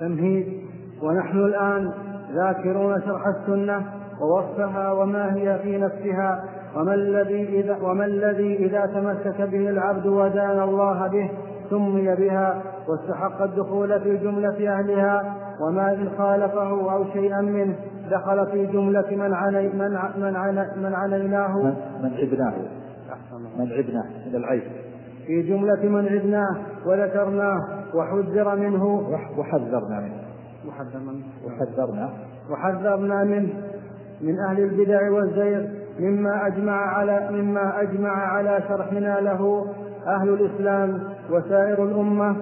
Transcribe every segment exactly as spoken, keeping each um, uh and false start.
تمهيد. ونحن الآن ذاكرون شرح السنة ووصفها وما هي في نفسها، وما الذي إذا, وما الذي إذا تمسك به العبد ودان الله به سمي بها واستحق الدخول في جملة أهلها، وما إن خالفه أو شيئا منه دخل في جملة من عني من ع من, عني من عنيناه من عبناه من عبناه من العيب في جملة من عبناه وذكرناه وحذر منه وحذرنا منه وحذرنا وحذرنا منه من أهل البدع والزيغ مما أجمع على مما أجمع على شرحنا له أهل الإسلام وسائر الأمة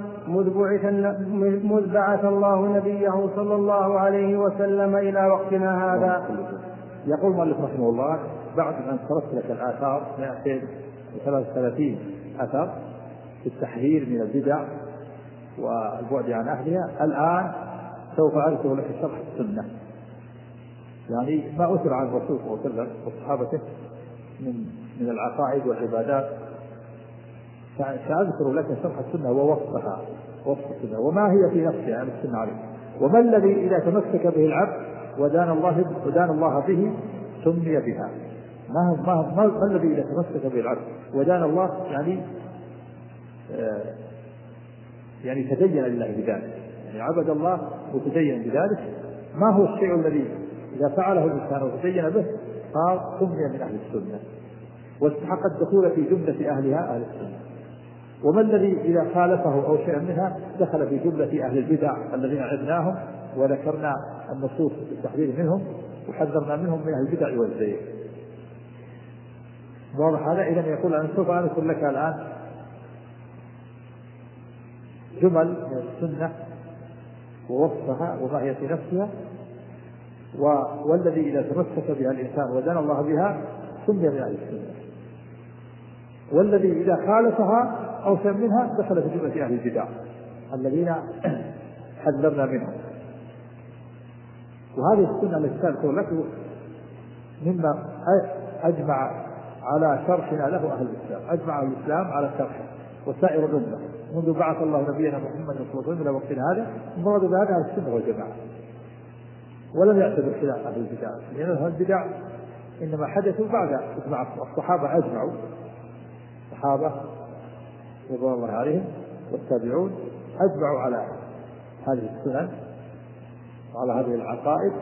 مذ بعث الله نبيه صلى الله عليه وسلم إلى وقتنا هذا. يقول المؤلف رحمه الله بعد أن تركت لك الآثار مئتين وثلاثة وثلاثين أثر في التحذير من البدع والبعد عن أهلها، الآن سوف أذكر لك شرح السنة، يعني ما أثر عن الرسول صلى الله عليه وسلم وصحابته من من العقائد والعبادات. سأذكر لك شرح السنة ووصفها وصف السنة وما هي في نفسها عن السنة عليه، وما الذي إذا تمسك به العبد ودان الله ودان الله به سمي بها. ما ما ما, ما الذي إذا تمسك به العبد ودان الله يعني آه يعني تدين لله بذلك، يعني عبد الله وتدين بذلك. ما هو الشيء الذي إذا فعله الإنسان وتدين به قال سمي من أهل السنة واستحق الدخول في جملة أهلها أهل السنة. وما الذي إذا خالفه أو شيئا منها دخل في جملة أهل البدع الذين عدناهم وذكرنا النصوص بالتحذير منهم وحذرنا منهم من أهل البدع والزيغ. واضح هذا؟ إذن يقول أنا سوف أذكر لك الآن جمل من السنة ووصفها وما هي في نفسها، والذي إذا تمسك بها الإنسان ودان الله بها سمي من أهل السنة، والذي إذا خالفها أو شيء منها دخل في جملة أهل البدع الذين حذرنا منهم. وهذه السنة التي تذكر لك مما أجمع على شرحنا له أهل الإسلام، أجمع الإسلام على شرحه وسائر الأمة منذ بعث الله نبينا محمد صلى الله عليه وسلم إلى وقتنا هذا، مراد بهذا أهل السنة والجماعة، ولم يعتبر خلاف أهل البدع، لأن أهل البدع إنما حدثوا بعد إجماع الصحابة، أجمعوا الصحابة رضوان الله عليهم والتابعون أجمعوا على هذه السنن وعلى هذه العقائد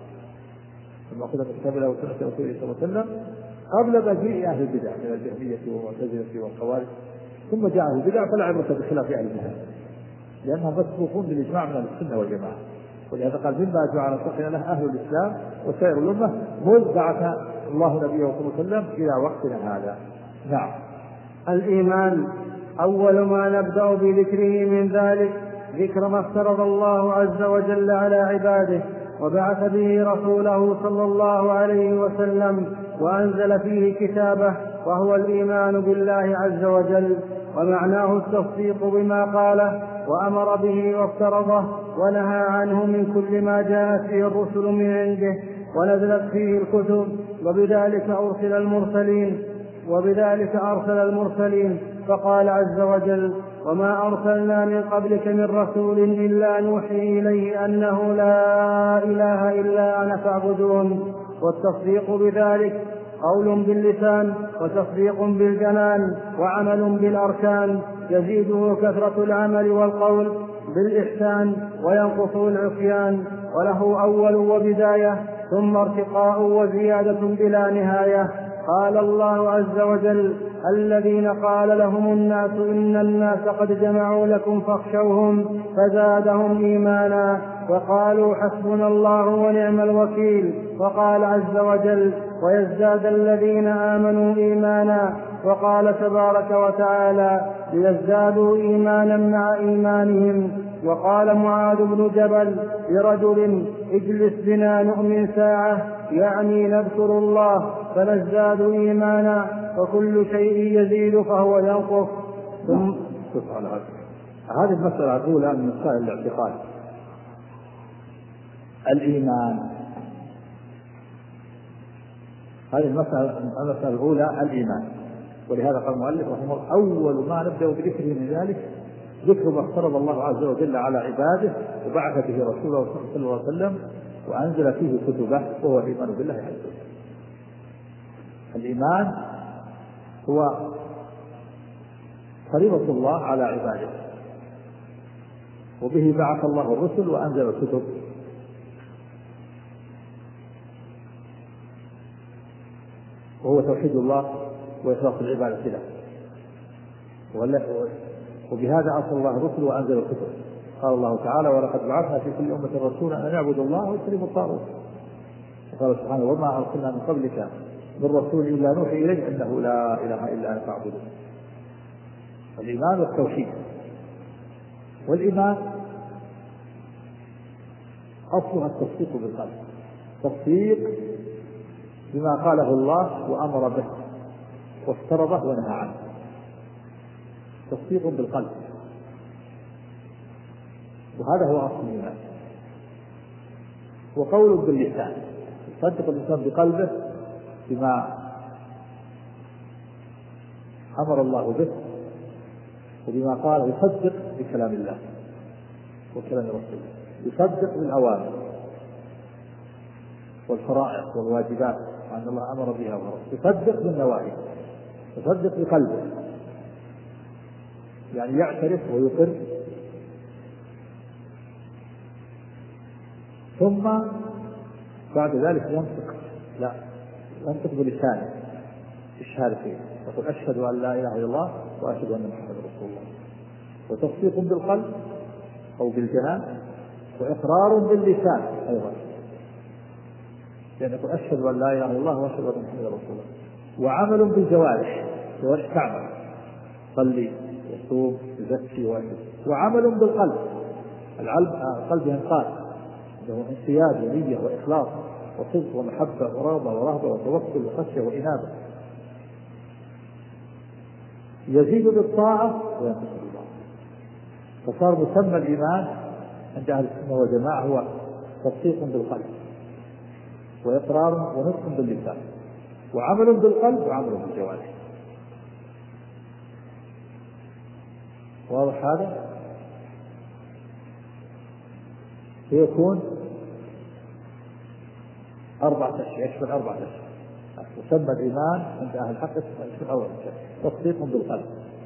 كما أخذ من كتاب الله وسنة رسوله صلى الله عليه وسلم قبل مجيء أهل البدع من الجهمية والمعتزلة والخوارج. ثم جاء أهل البدع فلا عبرة بخلاف أهل البدع لأنهم مسبوقون بالإجماع من السنة والجماعة. ولهذا قال مما أجمع على شرحنا له أهل الإسلام وسائر الأمة منذ بعث الله نبيه صلى الله عليه وسلم إلى وقتنا هذا. نعم. الإيمان أول ما نبدأ بذكره من ذلك ذكر ما افترض الله عز وجل على عباده وبعث به رسوله صلى الله عليه وسلم وأنزل فيه كتابه، وهو الإيمان بالله عز وجل، ومعناه التصديق بما قاله وأمر به وافترضه ونهى عنه من كل ما جاءت فيه الرسل من عنده ونزلت فيه الكتب، وبذلك أرسل المرسلين وبذلك أرسل المرسلين فقال عز وجل: وما أرسلنا من قبلك من رسول إلا نوحي إليه أنه لا إله إلا أنا فاعبدون. والتصديق بذلك قول باللسان وتصديق بالجنان وعمل بالأركان، يزيده كثرة العمل والقول بالإحسان وينقص العصيان، وله أول وبداية ثم ارتقاء وزيادة بلا نهاية. قال الله عز وجل: الذين قال لهم الناس إن الناس قد جمعوا لكم فاخشوهم فزادهم إيمانا وقالوا حسبنا الله ونعم الوكيل. وقال عز وجل: ويزداد الذين آمنوا إيمانا. وقال تبارك وتعالى: ليزدادوا إيمانا مع إيمانهم. وقال معاذ بن جبل لرجل: اجلس بنا نؤمن ساعة، يعني نذكر الله فنزداد إيمانا، وكل شيء يزيد فهو ينقص. ثم هذه المسألة الأولى من مسائل الاعتقاد، الإيمان. هذه المسألة المسألة الأولى الإيمان. ولهذا قال المؤلف رحمه الله: أول ما نبدأ بذكره من ذلك ذكر ما افترض الله عز وجل على عباده وبعث به رسوله صلى الله عليه وسلم وأنزل فيه كتبه، وهو الإيمان بالله عز وجل. الإيمان هو فريضة الله على عباده، وبه بعث الله الرسل وأنزل الكتب. وهو توحيد الله وإخلاص العبادة له، وبهذا أرسل الله الرسل وأنزل الكتب. قال الله تعالى: ولقد بعثنا في كل أمة رسولا أن يعبدوا الله واجتنبوا الطاغوت. وقال سبحانه: وما أرسلنا من قبلك من رسول إلا نوحي إليه أنه لا إله إلا أنا فاعبدون. الإيمان والتوحيد. والإيمان أصلها التصديق بالقلب، تصديق بما قاله الله وأمر به وافترضه ونهى عنه، تصديق بالقلب، وهذا هو أصل الإيمان. وقول باللسان، يصدق الإنسان بقلبه بما أمر الله به وبما قال، يصدق بكلام الله وكلام رسوله، يصدق بالأوامر والفرائض والواجبات وأن الله أمر بها ورسوله، يصدق بالنواهي، يصدق بقلبه، يعني يعترف ويقر، ثم بعد ذلك ينطق، لا ينطق بلسانه الشهادة فيه، يقول: أشهد أن لا إله إلا الله وأشهد أن محمدا رسول الله. وتصديق بالقلب أو بالجنان، وإقرار باللسان أيضا، يعني يقول: أشهد أن لا إله إلا الله وأشهد أن محمدا رسول الله. وعمل بالجوارح، جوارح تعمل، صلي يصوم يزكي ويحج. وعمل بالقلب، القلب ينقاد، له انقياد ونية وإخلاص وصدق ومحبة ورغبة ورهبة وتوكل وخشية وإنابة. يزيد بالطاعة وينقص بالله. فصار مسمى الإيمان عند أهل السنة والجماعة هو تصديق بالقلب، وإقرار ونطق باللسان، وعمل بالقلب وعمل بالجوارح. واضح هذا؟ يكون أربعة أشياء، يشمل أربعة أشياء. مسمى الإيمان عند أهل الحق يشمل أول شيء تصديق بالقلب،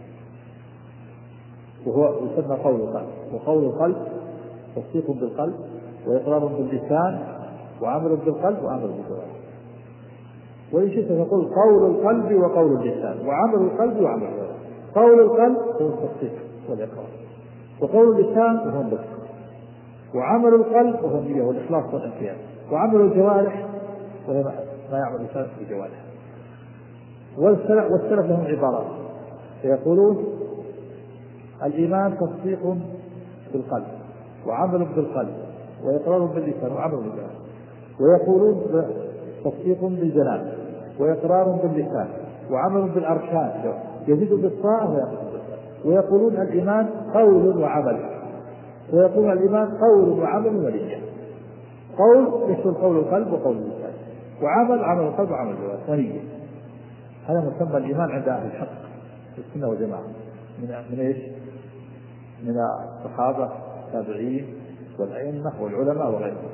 وهو يسمى قول القلب. وقول القلب تصديق بالقلب وإقرار باللسان وعمل بالقلب وعمل بالجوارح. وإن شئت تقول قول القلب وقول اللسان وعمل القلب وعمل الجوارح. قول القلب هو التصديق والإقرار، وقول اللسان هو النطق، وعمل القلب وهو النية والإخلاص والانقياد، وعمل الجوارح وهو ما يعمل الإنسان بجوارحه. والسلف, والسلف لهم عبارات يقولون: الإيمان تصديق بالقلب وعمل بالقلب وإقرار باللسان وعمل بالجوارح. ويقولون تصديق بالجنان وإقرار باللسان وعمل بالأركان، يزيد بالطاعة وينقص بالطاعة. ويقولون الإيمان قول وعمل، ويقول الإيمان قول وعمل ونية. قول يشمل قول القلب وقول اللسان، وعمل عمل القلب وعمل الجوارح ونية. هذا مسمى الإيمان عند أهل الحق في السنة والجماعة من من إيش؟ من الصحابة التابعين والأئمة والعلماء وغيرهم.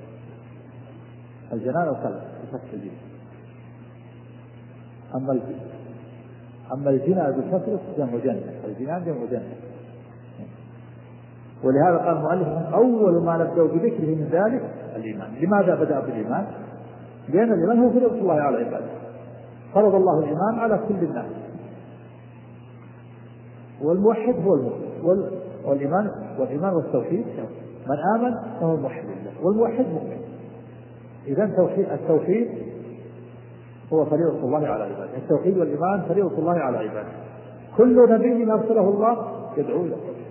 الجنان والقلب بفتح الجيم، أما الجنان أما الجنان بالكسر جمع جنة، الجنان جمع جنة. ولهذا قال المؤلف: أول ما نبدأ بذكره من ذلك الإيمان. لماذا بدأ بالإيمان؟ لأن الإيمان هو فرض الله على عباده، فرض الله الإيمان على كل الناس. والموحد هو المؤمن، والإيمان والإيمان والتوحيد، من آمن فهو موحد لله، والموحد مؤمن. إذن توحيد التوحيد هو فريضة الله على عباده، التوحيد والإيمان فريضة الله على عباده. كل نبي أرسله الله يدعو إلى التوحيد.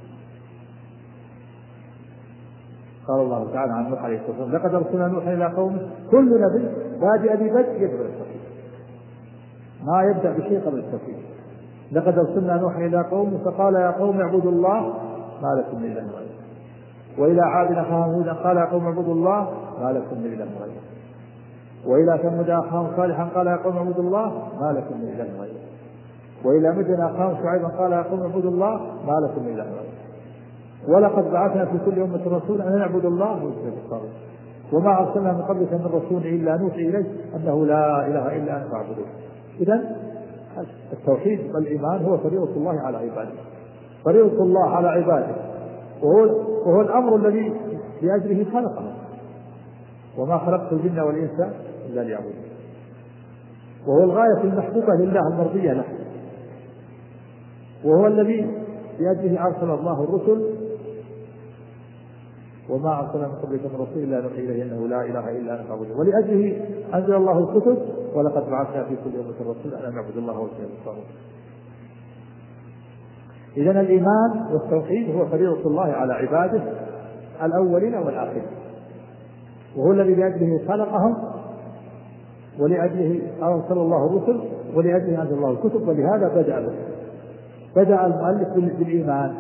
قال الله تعالى عن نوح عليه الصلاة والسلام: لقد أرسلنا نوحا إلى قومه. كل نبي بادئ ببدء يدعو إلى التوحيد، ما يبدأ بشيء قبل التوحيد. لقد أرسلنا نوحا إلى قومه فقال: يا قوم اعبدوا الله ما لكم من إله غيره. وإلى عاد أخاهم هودا قال: يا قوم اعبدوا الله ما لكم من إله غيره. وإلى ثمود أخاهم صالحا قال: يا قوم اعبدوا الله ما لكم من إله غيره. وإلى مدين أخاهم شعيبا قال يا قوم اعبدوا الله ما لكم من إله غيره ولقد بعثنا في كل أمة رسولا أن نعبد الله واجتنبوا الطاغوت وما أرسلنا من قبلك من رسول إلا نوحي إليه أنه لا إله إلا أنا فاعبدوه. إذن التوحيد والإيمان هو فريضة الله على عباده، فريضة الله على عباده، وهو, وهو الأمر الذي لأجله خلقه، وما خلقت الجن والإنس إلا ليعبدون، وهو الغاية المحبوبة لله المرضية له، وهو الذي لأجله أرسل الله الرسل وما أرسلنا من قبلك من رسول إلا نوحي إليه أنه لا إله إلا أنا فاعبدوه، ولأجله أنزل الله الكتب ولقد بعثنا في كل أمة رسولا أن نعبد الله واجتنبوا الطاغوت. إذن الإيمان والتوحيد هو فريضة الله على عباده الأولين والآخرين، وهو الذي لأجله خلقهم ولأجله أرسل الله الرسل ولأجله أنزل الله الكتب، ولهذا بدأ به بدأ المؤلف بالإيمان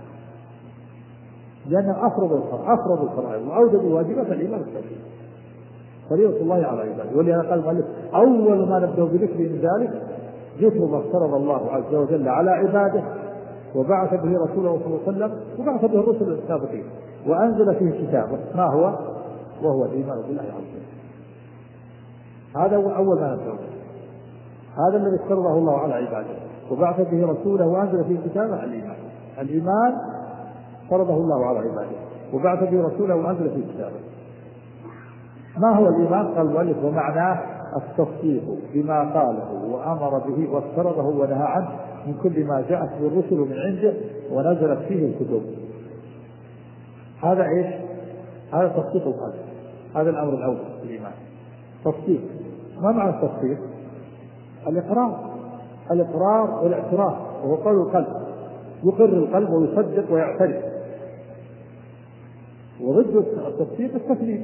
لأنه أفرض أفرض الفرائض وأوجب الواجبات الإيمان والتوحيد فريضة الله على عباده. ولهذا قال المؤلف أول ما نبدأ بذكر من ذلك ذكر ما افترض الله عز وجل على عباده وبعث به رسوله صلى الله عليه وسلم وبعث به الرسل السابقين وأنزل فيه كتابه ما هو وهو الإيمان بالله عز وجل. هذا هو أول ما نبدأ، هذا الذي افترضه الله على عباده وبعث به رسوله وأنزل فيه كتابه الإيمان. الإيمان فرضه الله على عباده وبعث به رسوله وأنزل فيه كتابه. ما هو الإيمان؟ قال المؤلف ومعناه التصديق بما قاله وأمر به وافترضه ونهى عنه من كل ما جاءت به الرسل من عنده ونزلت فيه الكتب. هذا إيش؟ هذا تصديق القلب، هذا الأمر الأول في الإيمان تصديق. ما معنى التصديق؟ الإقرار الإقرار والاعتراف، وهو قول القلب، يقر القلب ويصدق ويعترف. وضد التصديق التكذيب،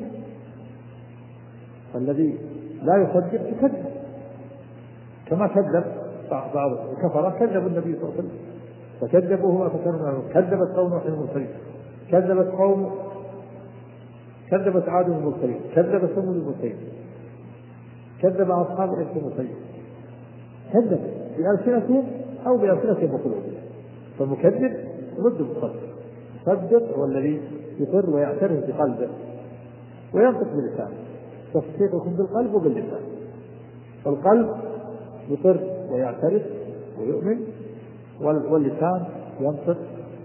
الذي لا يصدق يكذب، كما كذب بعض الكفرة كذبوا النبي صلى الله عليه وسلم فكذبوه فكانوا كذبت قوم نوح المرسلين، كذبت قوم كذبت عاد المرسلين، كذبت ثمود المرسلين، كذب أصحاب الإفك المرسلين، كذب بألسنتهم أو بألسنتهم وقلوبهم. فالمكذب ضد المصدق. المصدق هو الذي يقر ويعترف بقلبه وينطق بلسانه. تصديقكم بالقلب وباللسان. فالقلب يقر ويعترف ويؤمن، واللسان ينطق،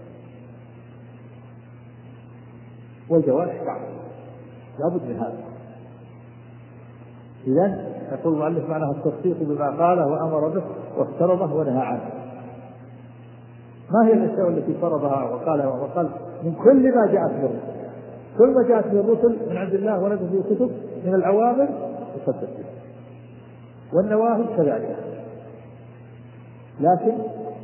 والجوارح تعمل. لابد من هذا. إذن يقول المؤلف معناه التصديق بما قاله وأمر به وافترضه ونهى عنه. ما هي الأشياء التي فرضها وقالها وقال من كل ما جاءت به الرسل؟ كل ما جاءت به الرسل من عند الله ونزل به الكتب من الأوامر يصدق بها، والنواهي كذلك. لكن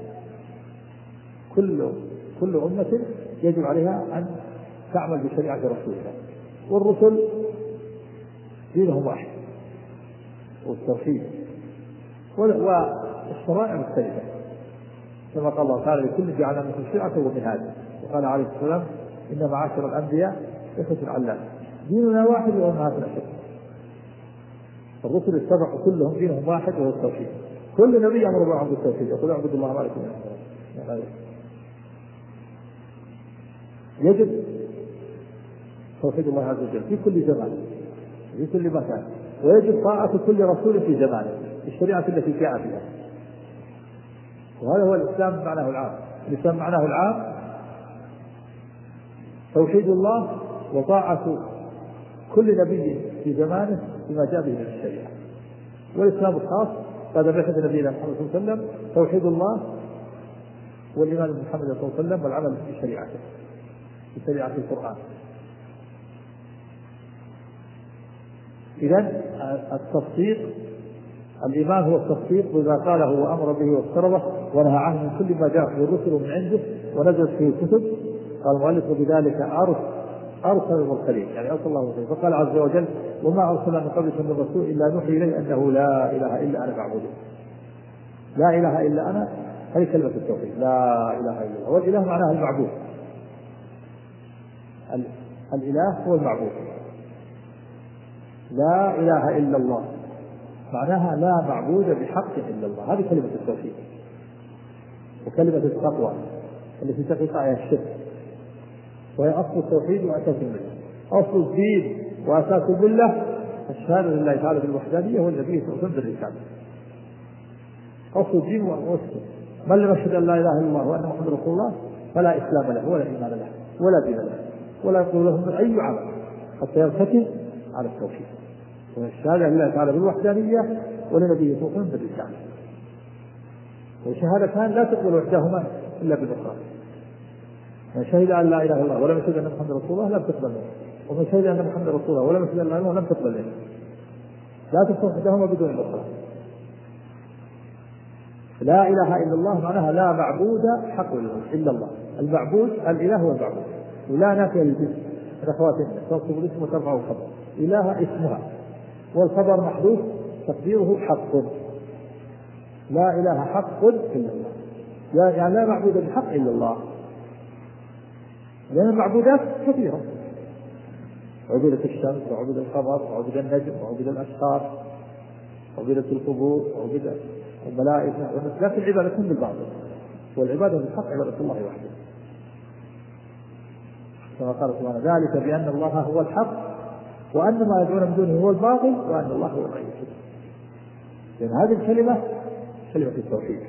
كل كل أمة يجب عليها أن تعمل بشريعة رسولها، والرسل دينهم واحد والتوحيد، والشرائع مختلفة كما قال الله تعالى لكل جعلنا منكم شرعة ومنهاجا. وقال عليه السلام إن معاشر الأنبياء إخوة علام ديننا واحد وأمهاتنا شتى. الرسل اتبعوا كلهم دينهم واحد وهو التوحيد. كل نبي أمر بعض بالتوحيد يقول اعبدوا الله ما لكم من إله غيره. يجب توحيد الله عز وجل في كل زمان في كل مكان، ويجب طاعة كل رسول في زمانه الشريعة التي جاء بها. وهذا هو الإسلام معناه العام. الإسلام معناه العام توحيد الله وطاعة كل نبي في زمانه بما جاء به من الشريعة. والإسلام الخاص بعد بعثة نبينا محمد صلى الله عليه وسلم توحيد الله والإيمان بمحمد صلى الله عليه وسلم والعمل بشريعته بشريعة القرآن. إذن التصديق الإيمان هو التصديق بما قاله وأمر به وافترضه ونهى عنه من كل ما جاء به الرسل من عنده ونزلت فيه الكتب. قال المؤلف بذلك أرسل المرسلين، يعني أرسل الله المرسلين. فقال عز وجل وما أرسلنا من قبلك من رسول إلا نوحي إليه أنه لا إله إلا أنا فاعبدون. لا إله إلا أنا هذه كلمة التوحيد، لا إله إلا الله. والإله معناه المعبود، الإله هو المعبود. لا إله إلا الله معناها لا معبود بحق إلا الله، هذه كلمة التوحيد. وكلمة التقوى التي تقع عليها الشرك، وهي أصل التوحيد وأساس الملة. أصل الدين وأساس الملة الشهادة لله تعالى بالوحدانية والنبي صلى الله عليه وسلم بالرسالة. أصل الدين وأسسه. من لم يشهد أن لا إله إلا الله وأن محمد رسول الله فلا إسلام له ولا إيمان له ولا دين له ولا يقول له من أي عمل حتى يرتكب على التوحيد والشهادة لله تعالى بالوحدانية ولنبيه صلى الله عليه وسلم بالرسالة. وشهادتان لا تقبل وحدهما إلا بالأخرى. من شهد أن لا إله إلا الله ولم يشهد أن محمد رسول الله لم تقبل منه، ومن شهد أن محمد رسول الله ولم يشهد أن لا إله إلا الله لم تقبل منه. لا تقبل وحدهما بدون الأخرى. لا إله إلا الله معناها لا معبود حق إلا الله. المعبود الإله هو المعبود، ولا نافية للجنس أخواتنا تنصب الاسم وترفع الخبر. إله اسمها والخبر محذوف تقديره حق. لا إله حق إلا الله، يعني لا معبود بحق إلا الله، لأن المعبودات كثيرة. عبودة الشمس وعبودة القمر وعبودة النجم وعبودة الأشخاص وعبودة القبور وعبودة الملائكة، لكن العبادة كل بالباطل، والعبادة بالحق عبادة الله وحده. كما قال سبحانه ذلك بأن الله هو الحق وأن ما يدعون من دونه هو الباطل وأن الله هو الغني. لأن هذه الكلمة كلمة التوحيد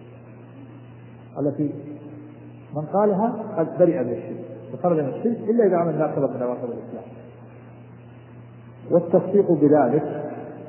التي من قالها قد برئ من الشرك وخرج من الشرك إلا إذا عمل ناقضا من نواقض الإسلام. والتصديق بذلك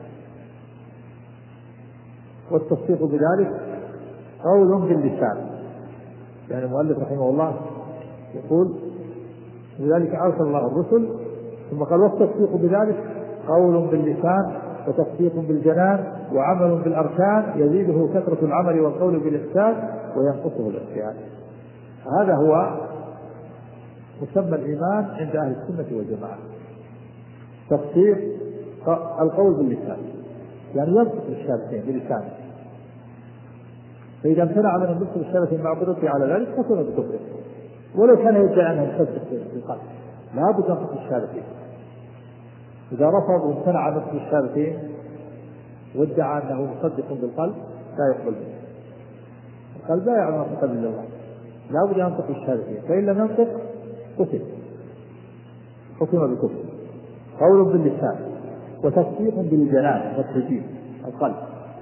والتصديق بذلك قول باللسان. يعني المؤلف رحمه الله يقول لذلك أرسل الله الرسل، ثم قال والتصديق بذلك قول باللسان وتصديق بالجنان وعمل بالأركان يزيده كثرة العمل والقول بالإحسان وينقصه العصيان. هذا هو مسمى الإيمان عند أهل السنة والجماعة. تصديق القول باللسان يعني ينطق بالشهادتين بلسانه، فإذا امتنع من النطق بالشهادتين مع قدرته على ذلك فكن بكفره، ولو كان يدعي أنه يصدق بالقلب لا بد ينطق بالشهادتين. إذا رفض وامتنع عن نطق بالشهادتين وادعى أنه مصدق بالقلب لا يقبل منه. القلب لا يعلم ما قبل الله، لا بد ينطق بالشهادتين، فإن لم ينطق قتل حكم بكفر. قول باللسان وتصديق بالجنان والتجديد القلب.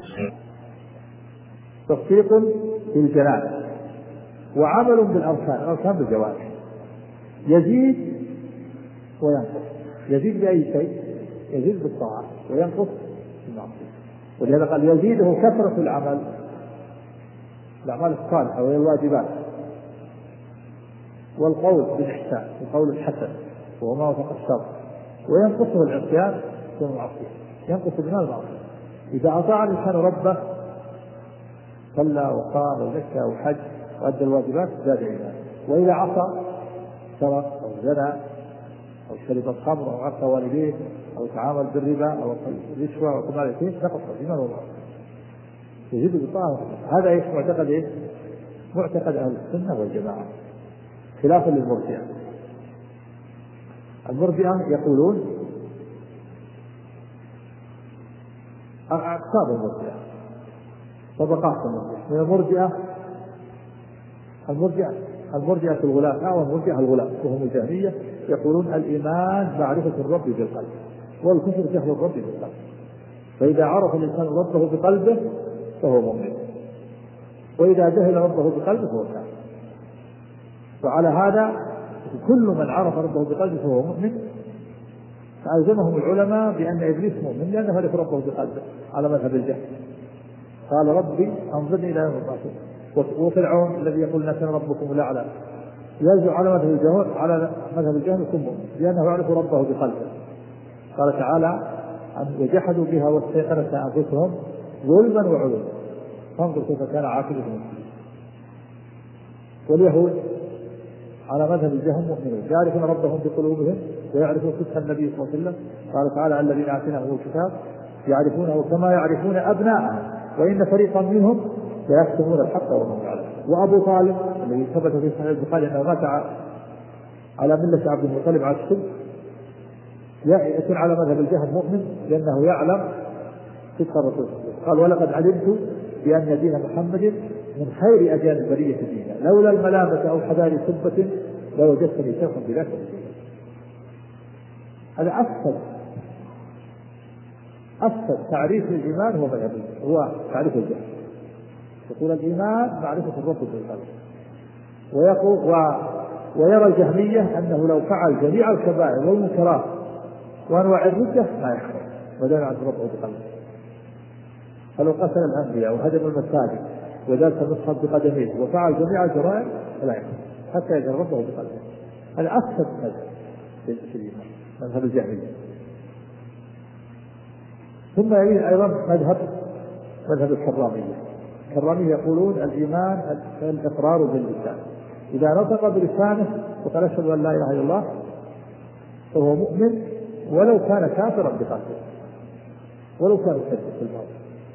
تصديق بالجنان وعمل بالأركان، الأركان بالجوارح يزيد وينقص. يزيد بأي شيء؟ يزيد بالطاعة وينقص بالمعصية. ولهذا قال يزيده كثرة العمل، الأعمال الصالحة وهي الواجبات، والقول بالإحسان القول الحسن وهو ما وفق الشرع، وينقصه العصيان والمعصية. ينقص بما المعصية. إذا أطاع الإنسان ربه صلى وقام وزكى وحج وأدى الواجبات زاد إيمانه، وإذا عصى سرق أو زنى أو شرب الخمر أو عصى والديه أو تعامل بالربا أو رشوة أو كمال اليتيم نقص الإيمان والمعصية. يزيد بالطاعة. هذا ايش معتقد ايش؟ معتقد أهل السنة والجماعة خلافا للمرجئة. المرجئة يقولون أقسام المرجئة طبقات المرجئة. من المرجئة المرجئة المرجئة الغلاة أو المرجئة الغلاة وهم الجهمية يقولون الإيمان معرفة الرب بالقلب والكفر جهل الرب بالقلب. فإذا عرف الإنسان ربه بقلبه فهو مؤمن، وإذا جهل ربه بقلبه فهو كافر. وعلى هذا كل من عرف ربه بقلبه فهو مؤمن. فألزمهم العلماء بأن إبليس مؤمن لأنه عرف ربه بقلبه على مذهب الجهل. قال ربي أنظرني إلى يوم البعث. وفرعون الذي يقول نحن ربكم الأعلى يلزم على مذهب الجهل على مذهب الجهل يكون مؤمن لأنه يعرف ربه بقلبه. قال تعالى أن وجحدوا بها واستيقنتها أنفسهم ظلما وعلوا فانظر كيف كان عاقبة المسلمين. واليهود على مذهب الجهل مؤمنون يعرفون ربهم بقلوبهم ويعرفون صدق النبي صلى الله عليه وسلم. قال تعالى الذين آتيناهم الكتاب يعرفونه كما يعرفون أبناءهم وإن فريقا منهم ليكتمون الحق وهم يعلمون. وأبو طالب الذي ثبت في صحيح البخاري أنه مات على ملة عبد المطلب على الشرك يكون على مذهب الجهل مؤمن لأنه يعلم صدق الرسول. قال ولقد علمت بأن دين محمد من خير أجيال البرية دينا، لولا الملامة أو حذار سبة لوجدتني شيخا بلا سبيل. هذا أفسد أفسد تعريف الإيمان هو مذهب هو تعريف الجهل. يقول الإيمان معرفة الرب بالقلب، ويقول و ويرى الجهمية أنه لو فعل جميع الكبائر والمنكرات وأنواع الردة ما يحصل ودان عن ربه بقلبه. فلو قتل الأنبياء وهدم المساجد وداس المصحف بقدميه وفعل جميع الجرائم فلا يحصل حتى يجعل ربه بقلبه. هذا أفسد مذهب في الإيمان، مذهب الجهمية. ثم يليه أيضا مذهب مذهب الكرامية. الكرامية يقولون الإيمان الإقرار باللسان، إذا نطق بلسانه وقال أشهد أن لا إله إلا الله فهو مؤمن ولو كان كافرا بقلبه ولو كان مكذب في الماضي.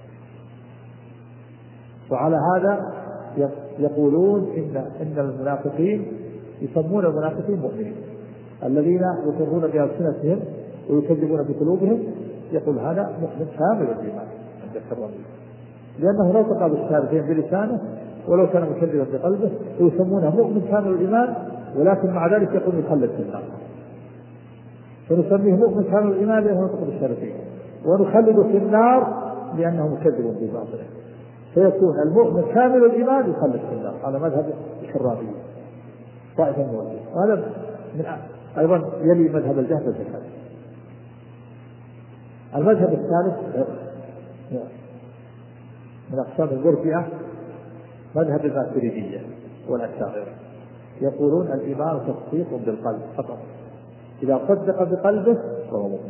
وعلى هذا يقولون إن إن المنافقين يسمون المنافقين مؤمنين، الذين يقرون بألسنتهم ويكذبون بقلوبهم يقول هذا مؤمن كامل الإيمان عند الكرامية، لأنه نطق بالشهادتين بلسانه ولو كان مكذبا بقلبه، ويسمونه مؤمن كامل الإيمان، ولكن مع ذلك يقول يخلد في النار. فنسميه مؤمن كامل الإيمان لأنه نطق بالشهادتين، ونخلده في النار لأنه مكذب بباطله. فيكون المؤمن كامل الإيمان يخلد في النار على مذهب الكرامية طائفة موجودة. وهذا من أيضا يلي مذهب الجهل والجهل. المذهب الثالث من أقسام المرجئة مذهب الماتريدية والأشاعرة، يقولون الإيمان تصديق بالقلب فقط، إذا صدق بقلبه فهو مؤمن.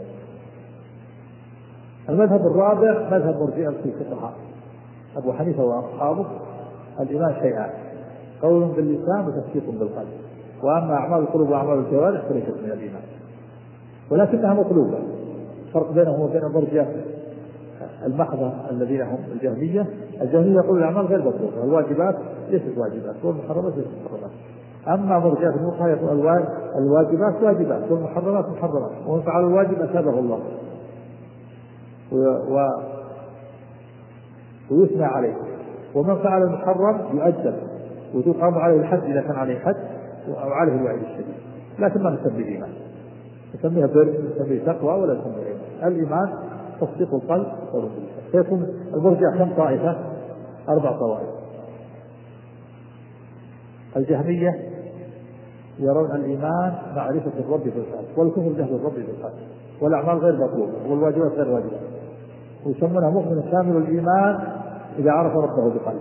المذهب الرابع مذهب مرجئة الفقهاء أبو حنيفة وأصحابه، الإيمان شيئان، قول باللسان وتصديق بالقلب، وأما أعمال القلوب وأعمال الجوارح فليست من الإيمان ولكنها مطلوبة. الفرق بينهم وبين المرجئة المحضة الذين هم الجهمية، الجهمية يقول الأعمال غير مطلوبة، الواجبات ليست واجبات والمحرمات ليست محرمات. أما مرجئة الفقهاء يقول الواجبات واجبات والمحرمات محرمات، ومن فعل الواجب أثابه الله و... و... ويثنى عليه، ومن فعل المحرم يؤدب وتقام عليه الحد إذا كان عليه حد أو عليه الوعيد الشديد، لكن ما نسميه إيمان، نسميها بر، نسميه تقوى ولا نسميه إيمان. الإيمان تصديق القلب وقول اللسان. فيكون المرجئة كم طائفة؟ أربع طوائف. الجهمية يرون الإيمان معرفة الرب في القلب، والكفر جهل الرب في القلب، والأعمال غير مطلوبة والواجبات غير واجبة، ويسمونها مؤمن كامل الإيمان إذا عرف ربه بقلبه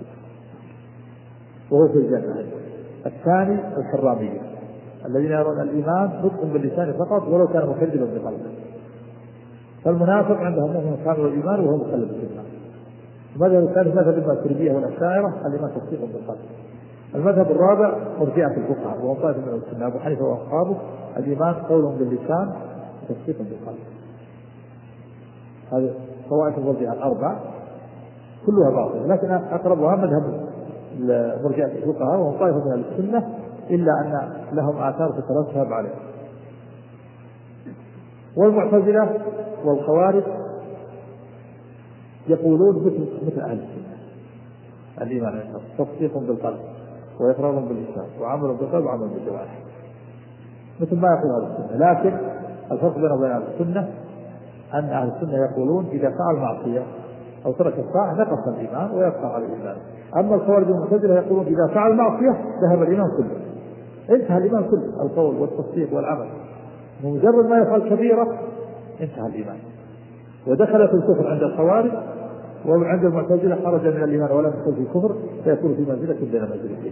وهو في الجنة. الثاني الحرامية الذين يرون الإيمان نطق باللسان فقط ولو كان مكذبا بقلبه، فالمنافق عندهم مؤمن كامل الإيمان وهو مخلد في النار. المذهب الثالث مذهب الماتريدية والأشاعرة الإيمان تصديق بالقلب. المذهب الرابع مرجئة الفقهاء وهم طائفة من السنة أبو حنيفة وأصحابه، الإيمان قول باللسان وتصديق بالقلب. هذه طوائف المرجئة الأربع كلها باطلة، لكن أقربها مذهب مرجئة الفقهاء وهم طائفة من السنة، إلا أن لهم آثار تترتب عليه. والمعتزلة والخوارج يقولون مثل مثل أهل السنة، الإيمان تصديق بالقلب وإقرار باللسان وعمل بالقلب وعمل بالجوارح مثل ما يقول أهل السنة. لكن الفرق بينه وبين أهل السنة أن أهل السنة يقولون إذا فعل معصية أو ترك الطاعة نقص الإيمان ويبقى على الإيمان. أما الخوارج والمعتزلة يقولون إذا فعل معصية ذهب الإيمان كله، انتهى الإيمان كله، القول والتصديق والعمل، بمجرد ما يفعل كبيرة انتهى الإيمان، ودخل في الكفر عند الخوارج، وعند المعتزلة خرج من الإيمان ولم يدخل في الكفر فيكون في منزلة بين منزلتين،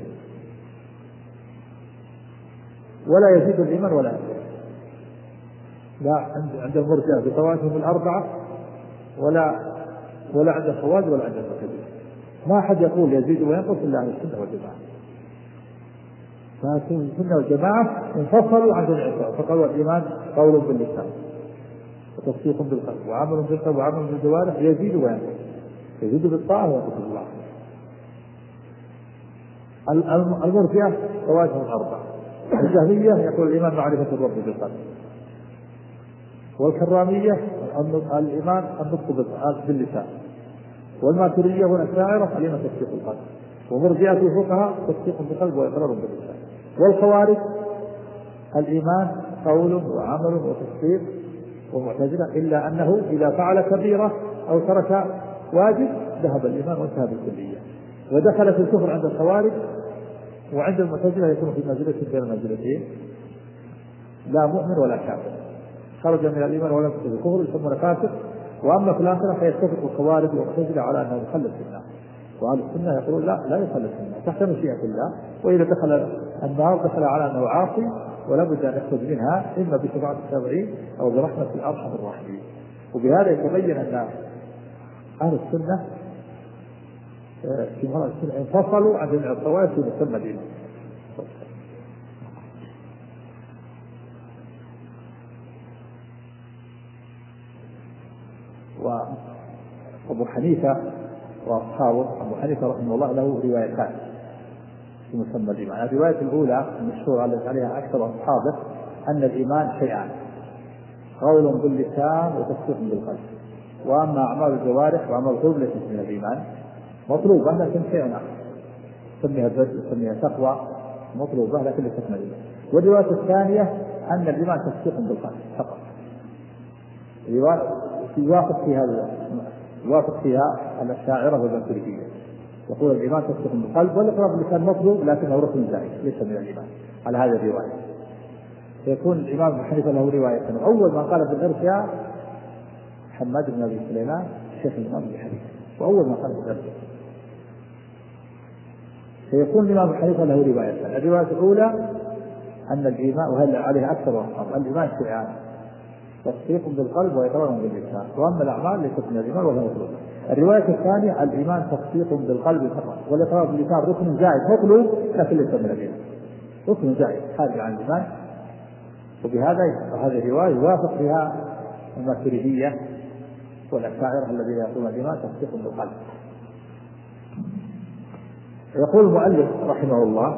ولا يزيد الإيمان ولا ينقص، لا عند عند المرجئة بطوائفهم الأربعة ولا ولا عند الخوارج ولا عند المعتزلة. ما أحد يقول يزيد وينقص إلا عن السنة والجماعة. فالسنة السنة والجماعة انفصلوا عن العصر فقالوا الإيمان قول باللسان وتصديق بالقلب وعمل بالقلب وعمل بالجوارح يزيد وينقص، يزيد بالطاعة وينقص بالمعصية. المرجئة طوائفهم الأربعة. الجهمية يقول الإيمان معرفة الرب بالقلب، والكرامية الإيمان النطق باللسان، والماتريدية والأشاعرة الإيمان تصديق القلب، ومرجئة الفقهاء تصديق بالقلب وإقرار باللسان، والخوارج الإيمان قول وعمل وتصديق، ومعتزلة إلا أنه إذا فعل كبيرة أو ترك واجب ذهب الإيمان وانتهى بالكلية. ودخل في الكفر عند الخوارج، وعند المعتزلة يكون في منزلة بين المنزلتين، لا مؤمن ولا كافر، خرج من الإيمان ولم يكن في الكفر يسمونه كافر. وأما في الآخرة فيتفق الخوارج والمعتزلة على أنه يخلد في النار، وأهل السنة يقولون لا لا يخلد في النار تحت مشيئة الله، وإذا دخل النار دخل على أنه عاصي ولا بد أن يخرج منها إما بشفاعة التابعين أو برحمة الأرحم الراحمين. وبهذا يتبين أن أهل السنة في مرة السنة انفصلوا عن جميع الطوائف في مسمى الإيمان. وأبو حنيفة وأصحابه، أبو حنيفة رحمه الله له روايتان في مسمى الإيمان. الرواية الأولى المشهورة التي عليها أكثر أصحابه أن الإيمان شيئان، قول باللسان وتصديق بالقلب. وأما أعمال الجوارح وأعمال القلوب ليست من الإيمان مطلوبة لكن شيء آخر، سميها البر سميها تقوى مطلوبة لكن ليست من الإيمان. والرواية الثانية أن الإيمان تصديق بالقلب فقط، يوافق فيها يوافق فيها الأشاعرة والماتريدية، يقول الإيمان تصديق بالقلب والإقرار باللسان مطلوب لكنه ركن زائد ليس من الإيمان على هذه الرواية. فيكون الإمام أبو حنيفة له رواية، أول من قال بالإرجاء محمد بن أبي سليمان شيخ الإمام أبو حنيفة، وأول من قال بالإرجاء. فيكون الإمام أبو حنيفة له رواية. الرواية الأولى أن الإيمان، وهل عليها أكثر أصحاب، الإيمان شيئان، تصديق بالقلب وإقرار باللسان، وأما الأعمال ليست من الإيمان وهي مطلوبة. الرواية الثانية الإيمان تصديق بالقلب فقط والإقرار باللسان ركن زائد مطلوب لكن ليس من الإيمان، ركن زائد خارج عن الإيمان. وبهذا هذه الرواية يوافق بها الماتريدية والأشاعرة الذين يقولون الإيمان تصديق بالقلب. يقول المؤلف رحمه الله،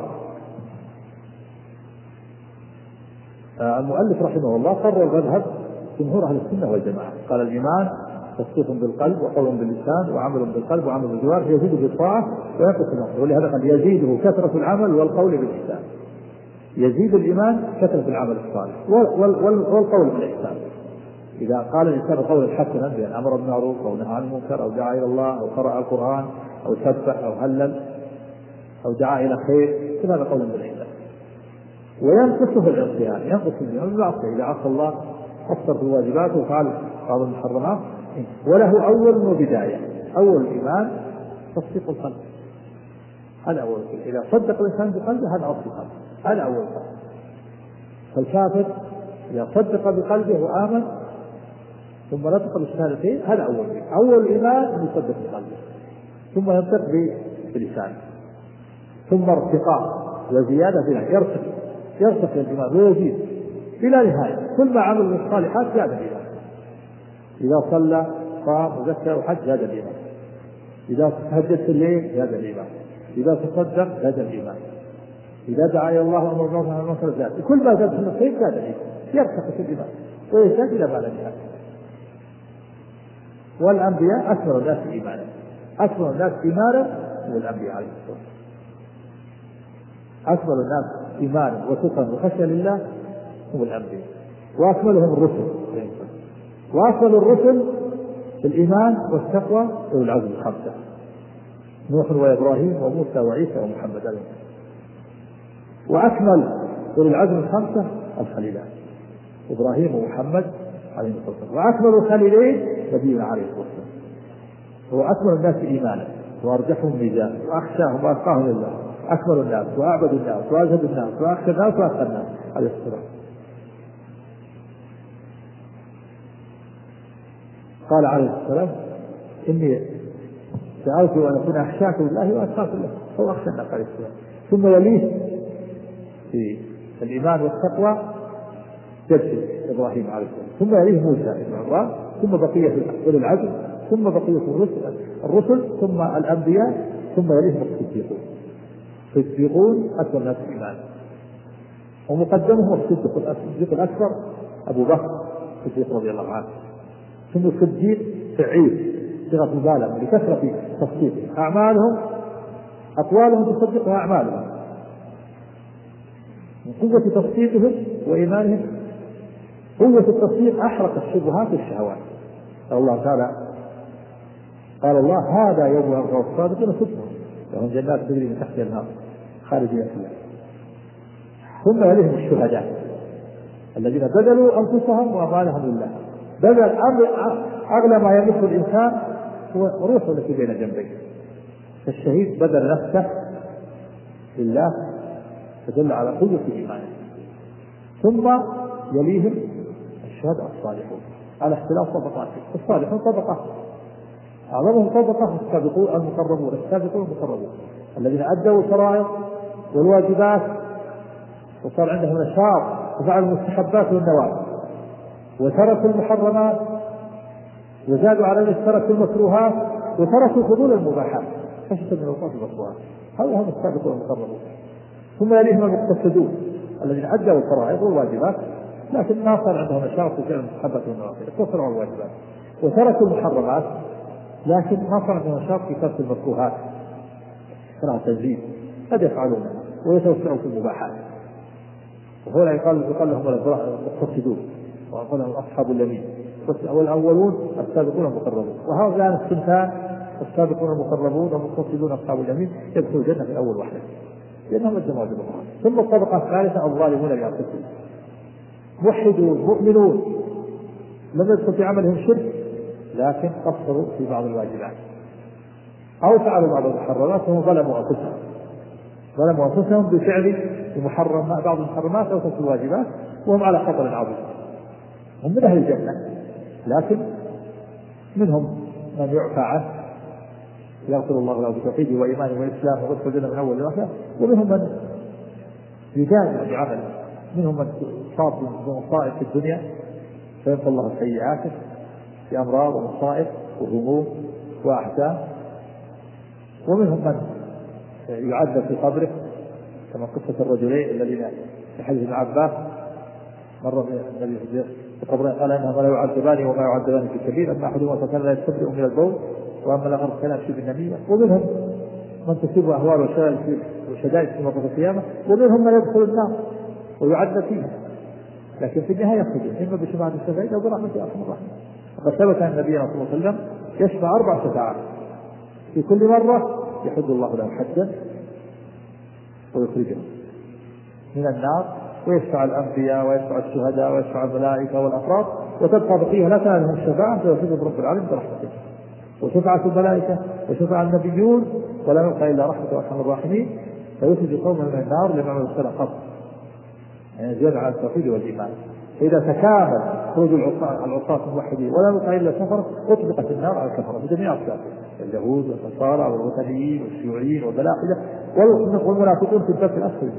المؤلف رحمه الله قرر مذهب جمهور أهل السنة والجماعة، قال الإيمان تصديق بالقلب وقول باللسان وعمل بالقلب وعمل بالجوارح يزيد بالطاعة وينقص بالعمل، ولهذا قال يزيده كثرة العمل والقول بالإحسان. يزيد الإيمان كثرة العمل الصالح والقول بالإحسان. إذا قال الإنسان قولا حسنا بأن أمر بالمعروف أو نهى عن المنكر أو دعا إلى الله أو قرأ القرآن أو سبح أو هلل أو دعا إلى خير كل هذا قول بالإحسان. وينقصه في العصيان، ينقص الإيمان بالعصيان، إذا عصى الله قصر في الواجبات وفعل بعض المحرمات. وله أول وبداية، أول الإيمان تصديق القلب، هذا أول شيء. إذا صدق الإنسان بقلبه هذا أصل القلب، هذا أول شيء. فالكافر إذا صدق بقلبه وآمن ثم نطق بالشهادتين هذا أول شيء. أول الإيمان أن يصدق بقلبه ثم ينطق بلسانه، ثم ارتقاء وزيادة بلا يرتقي يرتقي الإيمان ويزيد بلا نهاية. كل ما عمل من الصالحات زاد الإيمان، إذا صلى صام وزكى وحج زاد الإيمان، إذا تهجد في الليل زاد الإيمان، إذا تصدق زاد الإيمان، إذا دعا إلى الله وأمر بالمعروف ونهى عن المنكر زاد. كل ما زاد من الخير زاد الإيمان، يرتقي في الإيمان ويزداد إلى ما لا نهاية. والأنبياء أكثر الناس إيمانا، أكثر الناس إيمانا هو الأنبياء عليه الصلاة والسلام، أكثر الناس إيمانا وثقا وخشية لله هم الأنبياء، وأكملهم الرسل، وأفضل الرسل في الإيمان والتقوى أولو العزم الخمسة، نوح وإبراهيم وموسى وعيسى ومحمد عليه. وأكمل أولو العزم الخمسة الخليلان إبراهيم ومحمد عليه الصلاة والسلام. وأكمل الخليلين نبينا عليه الصلاة والسلام، هو أكمل الناس إيمانا وأرجحهم ميزانا وأخشاهم وأتقاهم لله، أكمل الناس وأعبد الناس وأزهد الناس وأخشى الناس وأتقى الناس عليه الصلاة والسلام. قال عليه السلام إني سألت أن أكون أخشاكم لله وأتقاكم له، هو أخشى الناس عليه السلام. ثم يليه في الإيمان والتقوى جد إبراهيم عليه السلام، ثم يليه موسى بن عمران، ثم بقية أولي العزم، ثم بقية الرسل, الرسل ثم الأنبياء، ثم يليهم الصديقون. الصديقون أكثر الناس إيمانا، ومقدمهم الصديق الصديق الأكبر أبو بكر الصديق رضي الله عنه، ثم الصديق سعيد صيغة مبالغة لكثرة تصديقهم، أعمالهم أقوالهم تصدقها أعمالهم من قوة تصديقهم وإيمانهم. قوة التصديق أحرق الشبهات والشهوات. قال الله تعالى قال الله هذا يوم يرفع الصادقين صدقهم لهم جنات تجري من تحتها النار خالدين فيها. ثم يليهم الشهداء الذين بذلوا أنفسهم وأموالهم لله. بذل أغلى ما يملك الإنسان هو روحه التي بين جنبيه. فالشهيد بذل نفسه لله تدل على قوة إيمانه. ثم يليهم الشهداء الصالحون على اختلاف طبقات. الصالحون طبقة أعظمهم طبقة السابقون المقربون السابقون المقربون الذين أدوا الفرائض والواجبات وصار عندهم نشاط وفعلوا المستحبات والنوافل وتركوا المحرمات وزادوا على ذلك تركوا المكروهات وتركوا فضول المباحات خشية من الوقوع في المكروهات. هؤلاء هم السابقون المقربون. ثم يليهم المقتصدون الذين أدوا الفرائض والواجبات لكن ما صار عندهم نشاط في فعل المستحبات والنوافل اقتصروا على الواجبات وتركوا المحرمات لكن ما صار عندهم نشاط في ترك المكروهات كراهة التنزيل قد يفعلونها ويتوسعوا في المباحات. وهؤلاء يقال يقال لهم المقتصدون ويقال لهم أصحاب اليمين والأولون السابقون المقربون. وهؤلاء الصنفان السابقون المقربون والمقتصدون أصحاب اليمين يدخلوا الجنة في أول واحدة لأنهم الجماعة الأخرى. ثم الطبقة الثالثة الظالمون لأنفسهم موحدون مؤمنون لم يدخل في عملهم شرك لكن قصروا في بعض الواجبات أو فعلوا بعض المحرمات وهم ظلموا أنفسهم ظلموا أنفسهم بفعل المحرم بعض المحرمات أو ترك الواجبات وهم على خطر عظيم. هم من أهل الجنة لكن منهم من يعفى عنه يغفر الله له بتوحيده وإيمانه وإسلامه ويدخل الجنة من أول لآخر. ومنهم من يجازى بعمله منهم من صاب بمصائب في الدنيا فيمحو الله سيئاته بأمراض ومصائب وهموم وأحزان. ومنهم من يعذب في قبره كما قصة الرجلين الذين في حديث ابن عباس مر النبي في قبره قال انهما لا يعذبان وما يعذبان في كبير اما احدهما فكان لا يستبرئ من البول واما الاخر كان يمشي بالنميمه. ومنهم من تصيبه اهوال وشدائد في مرة القيامه ومنهم من يدخل النار ويعذب فيها لكن في النهايه يخرج اما بشفاعة الشفاعين او برحمة ارحم الراحمين. وقد ثبت ان النبي صلى الله عليه وسلم يشفع اربع شفاعات في كل مره يحد الله له حدا ويخرجه من النار ويشفع الأنبياء ويشفع الشهداء ويشفع الملائكة والأفراد وتبقى بقية لا تنالهم الشفاعة فيخرجهم رب العالمين برحمته. وشفعة الملائكة وشفع النبيون ولا يبقى إلا رحمة وأرحم الراحمين فيخرج قوما من النار لما عملوا السنة قط يعني زيادة على التوحيد والإيمان. فإذا تكامل خروج العصاة الموحدين ولا يبقى إلا كفر أطلقت النار على الكفرة بجميع أصنافهم اليهود والنصارى والوثنيين والشيوعيين والملاحدة والمنافقون في الفرق الأسفل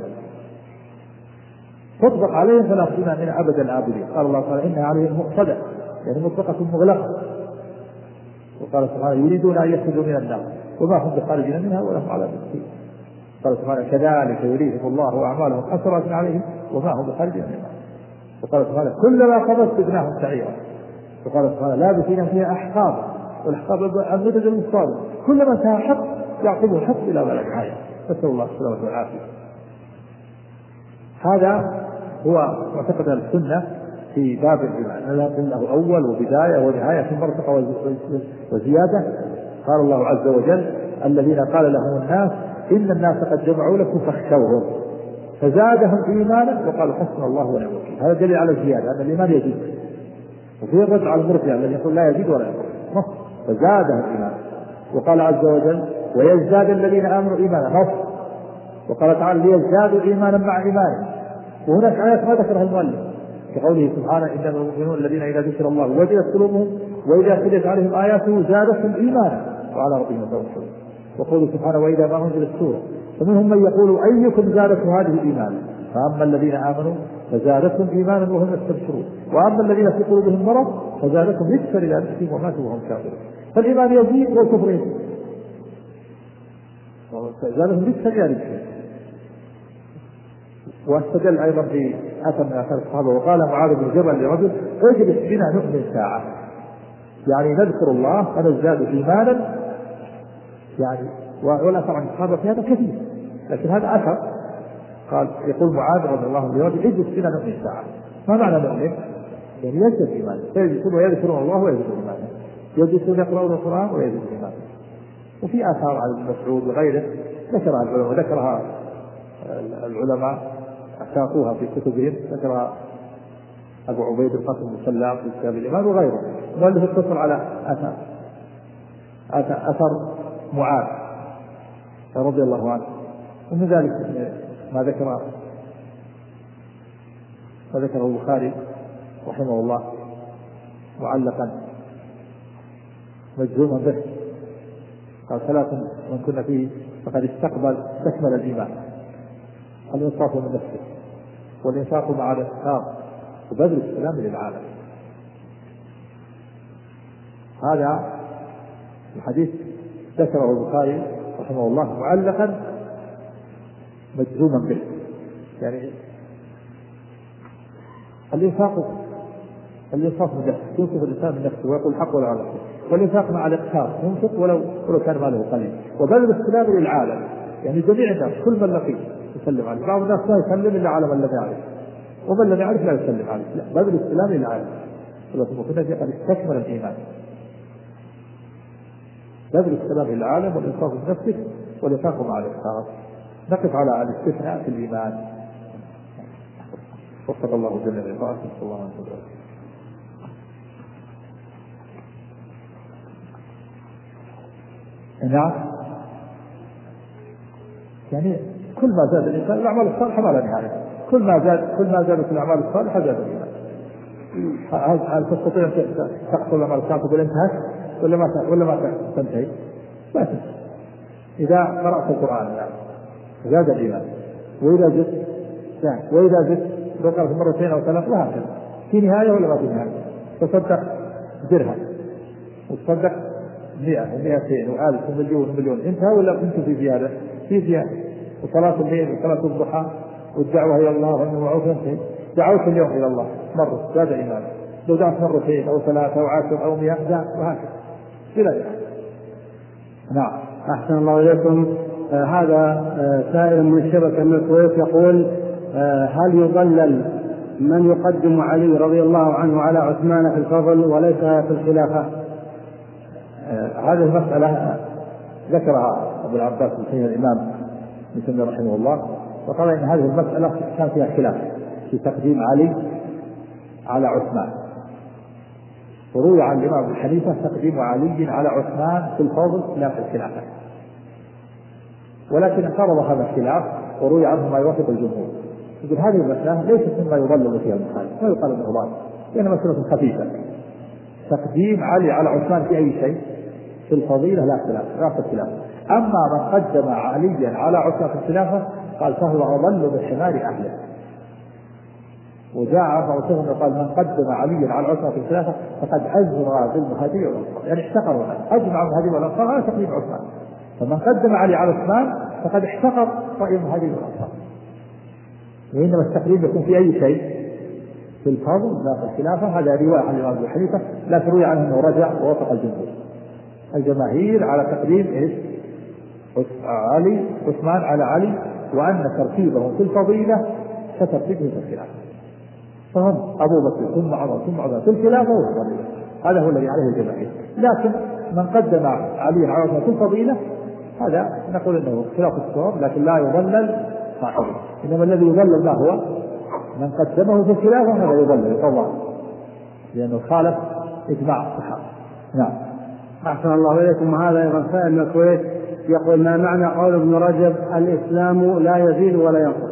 تطبق عليهم فلا يخرجون من أبدا الآبدين. قال الله تعالى إنها عليهم مؤصدة يعني مطلقة مغلقة. وقال سبحانه يريدون أن يخرجوا من النار وما هم بخارجين منها ولهم عذاب مقيم. قال سبحانه كذلك يريهم الله أعمالهم حسرات عليهم وما هم بخارجين منها. وقال سبحانه كلما قضت زدناهم سعيرا. وقال سبحانه لابثين فيها أحقابا والأحقاب النضج المصطاد كلما انتهى حق يعقبه حق إلى بلد نهاية. نسأل الله السلامة والعافية. هذا هو معتقد السنة في باب الإيمان له أول وبداية ونهاية ثم ارتقى وزيادة. قال الله عز وجل الذين قال لهم الناس إن الناس قد جمعوا لكم فاخشوهم فزادهم إيمانا وقالوا حسبنا الله ونعم الوكيل. هذا دليل على الزيادة أن الإيمان يزيد. وفي الرجع المرجع الذي يقول لا يزيد ولا ينقص فزادهم إيمانا. وقال عز وجل ويزداد الذين آمنوا إيمانا نص. وقال تعالى ليزدادوا إيمانا مع إيمانهم. وهناك آيات ما ذكرها المؤلف كقوله سبحانه إنما المؤمنون الذين إذا ذكر الله وجلت قلوبهم وإذا تليت عليهم آياته زادتهم إيمانا وعلى ربهم يتوكلون. وقوله سبحانه وإذا ما أنزلت السورة فمنهم من يقول أيكم زادته هذه إيمانا فأما الذين آمنوا فزادتهم إيمانا وهم يستبشرون وأما الذين في قلوبهم مرض فزادتهم رجسا إلى رجسهم وماتوا وهم كافرون. فالإيمان يزيد والكفر يزيد زادهم رجسا إلى رجسهم. واستدل أيضا في أثر من آثار الصحابة وقال معاذ بن جبل لرجل اجلس بنا نؤمن ساعة يعني نذكر الله فنزداد إيمانا، يعني والأثر عن الصحابة في هذا كثير، لكن هذا أثر. قال يقول معاذ رضي الله عنه اجلس بنا نؤمن ساعة. ما معنى نؤمن؟ يعني يزداد إيمانا، فيجلسون ويذكرون الله ويزداد إيمانا، يجلسون يقرؤون القرآن ويزداد إيمانا. وفي آثار عن ابن مسعود وغيره ذكرها العلماء، ذكرها العلماء أساقوها في كتبهم، ذكرها أبو عبيد القاسم بن سلام في كتاب الإيمان وغيره، والذي اتصل على أثر أثر معاذ رضي الله عنه. ومن ذلك ما ذكر ما ذكره البخاري رحمه الله معلقا مجزوما به، قال ثلاث من كنا فيه فقد استقبل استكمل الإيمان: الإنصاف من نفسه، والإنفاق مع الإحسان، وبذل السلام للعالم. هذا الحديث ذكره البخاري رحمه الله معلقا مجزوما به، يعني الإنفاق الإنفاق من نفسه، ينفق الإنسان من نفسه ويقول الحق ولا على نفسه، والإنفاق مع الإقتار ينفق ولو ولو كان ماله قليل، وبذل السلام للعالم، يعني جميع الناس كل من لقيه يسلم عليه. بعض الناس لا يسلم إلا على من لم يعرف، ومن لم يعرف لا يسلم عليه، لا، بذل السلام للعالم. وكنا قد استكمل الإيمان، بذل السلام للعالم والإنفاق من نفسه والإنفاق مع الإقتار. نقف على الاستثناء في الإيمان. وفق الله جل وعلا. صلى الله عليه وسلم. نعم، يعني كل ما زاد الإنسان الأعمال الصالحة ما لا نهاية، كل ما زاد كل ما زادت الأعمال الصالحة زاد الإيمان. هل تستطيع أن تحصل الأعمال الصالحة تقول انتهت ولا ما ولا ما تنتهي؟ لا تنتهي. إذا قرأت القرآن يعني زاد الإيمان، وإذا زدت يعني وإذا زدت لو قرأت مرتين أو ثلاث وهكذا، في نهاية ولا ما في نهاية؟ تصدق درهم وتصدق مئة ومئتين وألف ومليون ومليون، انتهى ولا كنت في زيادة؟ في زيادة. وصلاة الليل وصلاة الضحى والدعوة إلى الله والأمر بالمعروف ينتهي. دعوت اليوم إلى الله مرة زاد إيمان، لو دعت مرتين أو ثلاثة أو عشر أو مئة زاد، وهكذا إلى يعني. نعم. أحسن الله إليكم. آه هذا آه سائل من الشبكة من الكويت يقول: آه هل يضلل من يقدم علي رضي الله عنه على عثمان في الفضل وليس في الخلافة؟ آه هذه المسألة ذكرها أبو العباس الحين الإمام ابن تيمية رحمه الله، وقال إن هذه المسألة كان فيها خلاف في تقديم علي على عثمان. وروي عن الإمام أبو حنيفة تقديم علي على عثمان في الفضل لا في الخلافة، ولكن انقرض هذا الخلاف وروي عنه ما يوافق الجمهور. يقول هذه المسألة ليست مما يضلل فيها المخالف، ما يقال انه ضال، لأنها مسألة خفيفة. تقديم علي على عثمان في أي شيء في الفضيلة لا خلاف لا في الخلافة. أما من قدم عليا على عثمان في الخلافة قال فهو أضل بحمار أهله. وجاء عن رسول قال من قدم عليا على عثمان في الخلافة فقد أزرى بالمهاجرين والأنصار، يعني احتقروا أجمع المهاجرين والأنصار على تقديم عثمان. فمن قدم علي على عثمان فقد احتقر رأي المهاجرين والأنصار. وإنما التقديم يكون في أي شيء في الفضل لا في الخلافة. هذا رواية عن الإمام أبي حنيفة لا تروي عنه أنه رجع ووافق الجمهور. الجماهير على تقديم إيش؟ علي عثمان على علي، وأن ترتيبهم في الفضيلة كترتيبهم في الخلافة، فهم أبو بكر ثم عمر ثم عثمان في الخلافة والفضيلة. هذا هو الذي عليه الجماهير. لكن من قدم علي على عثمان في الفضيلة هذا نقول انه خلاف الصواب، لكن لا يضلل صاحبه. انما الذي يضلل ما هو من قدمه في الخلافة، هذا يضلل طبعا لانه خالف اجماع الصحابة. نعم. أحسن الله إليكم. هذا أيضا سائل من الكويت يقول: ما معنى قول ابن رجب الإسلام لا يزيد ولا ينقص؟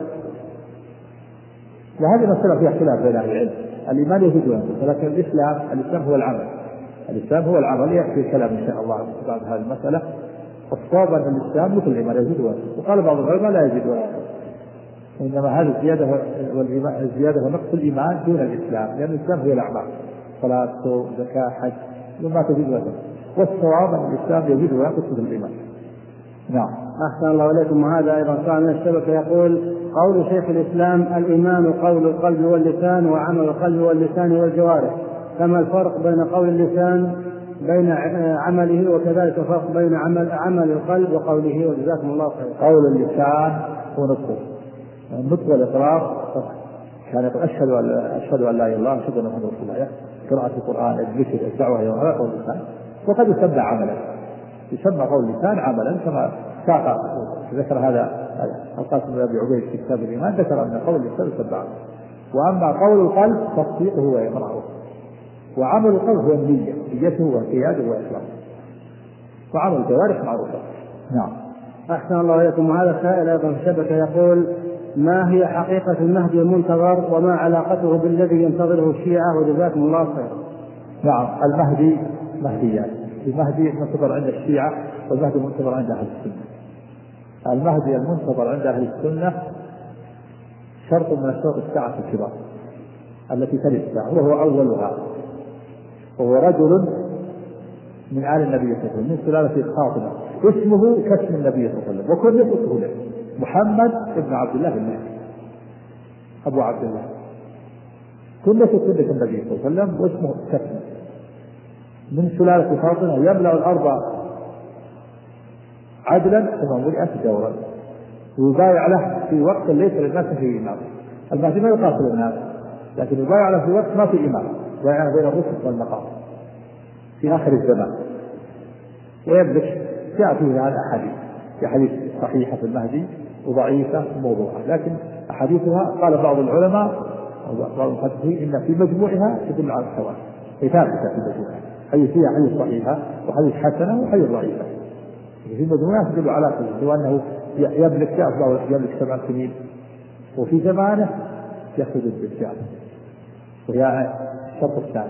وهذه مسألة فيها خلاف بين أهل العلم. الإيمان يزيد وينقص، ولكن الإسلام الإسلام هو العمل. الإسلام هو العمل. يأتي الكلام إن شاء الله بعد هذه المسألة. الصواب أن الإسلام مثل الإيمان يزيد وينقص، وقال بعض العلماء لا يزيد ولا ينقص، إنما هذه الزيادة الزيادة ونقص الإيمان دون الإسلام، لأن الإسلام هو الأعمال: صلاة صوم زكاة حج، وما تزيد ولا تنقص. والصواب أن الإسلام يزيد وينقص مثل الإيمان. نعم. أحسن الله إليكم. وهذا أيضا سؤال من الشبكة يقول: قول شيخ الإسلام الإيمان قول القلب واللسان وعمل القلب واللسان والجوارح، فما الفرق بين قول اللسان بين عمله وكذلك الفرق بين عمل عمل القلب وقوله، وجزاكم الله خير. قول اللسان ونطقه، النطق والإقرار كان يقول أشهد أن أشهد أن لا إله إلا الله، أشهد أن محمدا رسول الله، قراءة القرآن، الذكر، الدعوة، هذا قول اللسان. وقد يسمى عملا، يسمى قول اللسان عملا، كما ساق ذكر هذا القاسم بن أبي عبيد في كتاب الإيمان، ذكر أن قول اللسان يسمى عملا. وأما قول القلب تصديقه وإقراره، وعمل القلب هو النية، نيته وانقياده وإخلاصه، وعمل الجوارح معروفة. نعم. أحسن الله إليكم. هذا سائل أيضا في الشبكة يقول: ما هي حقيقة المهدي المنتظر وما علاقته بالذي ينتظره الشيعة، وجزاكم الله خيرا. نعم، المهدي مهديان، المهدي المنتظر عند الشيعة والمهدي المنتظر عند أهل السنة. المهدي المنتظر عند أهل السنة شرط من شروط الساعة الكبار التي تلي الساعة، وهو أولها، وهو رجل من آل النبي صلى الله عليه وسلم من سلالة فاطمة، اسمه كاسم النبي صلى الله عليه وسلم، وكنيته له محمد بن عبد الله المهدي، أبو عبد الله، كنيته كنية النبي صلى الله عليه وسلم، واسمه كاسم، من سلالة فاطمة، يملأ الأرض عدلا كما ملئت جورا، ويبايع له في وقت ليس للناس فيه إمام. المهدي ما يقاتل الناس، لكن يبايع له في وقت ما في إمام، بايع بين الرسل والمقام في آخر الزمان. ويملك جاء فيه هذا أحاديث، في حديث صحيحة في المهدي وضعيفة وموضوعة، لكن أحاديثها قال بعض العلماء وبعض المحدثين إن في مجموعها تدل على السواء، هي ثابتة في مجموعها، حديث فيها حديث صحيحة وحديث حسنة وحديث ضعيفة، في مجموعها تدل على كذا، وأنه يملك يملك سبع سنين، وفي زمانه يخرج الدجال، وهي الشرط الثاني.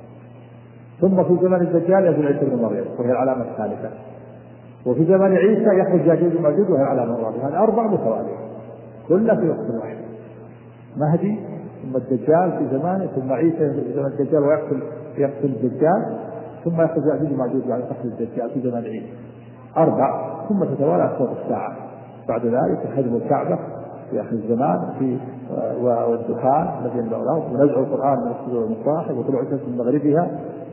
ثم في زمن الدجال ينزل عيسى بن مريم، وهي العلامة الثالثة. وفي زمن عيسى يخرج ياجوج وماجوج، وهي العلامة الرابعة. هذه أربع متوالية كلها في وقت واحد: مهدي، ثم الدجال في زمانه، ثم عيسى في زمن الدجال ويقتل يقتل الدجال، ثم يخرج ياجوج وماجوج بعد قتل الدجال في زمن عيسى. أربع، ثم تتوالى أشراط الساعة. بعد ذلك هدم الكعبة في آخر الزمان، في والدخان الذي يملأ الأرض، ونزع القرآن من الصدور المصاحب، وطلوع الشمس من مغربها،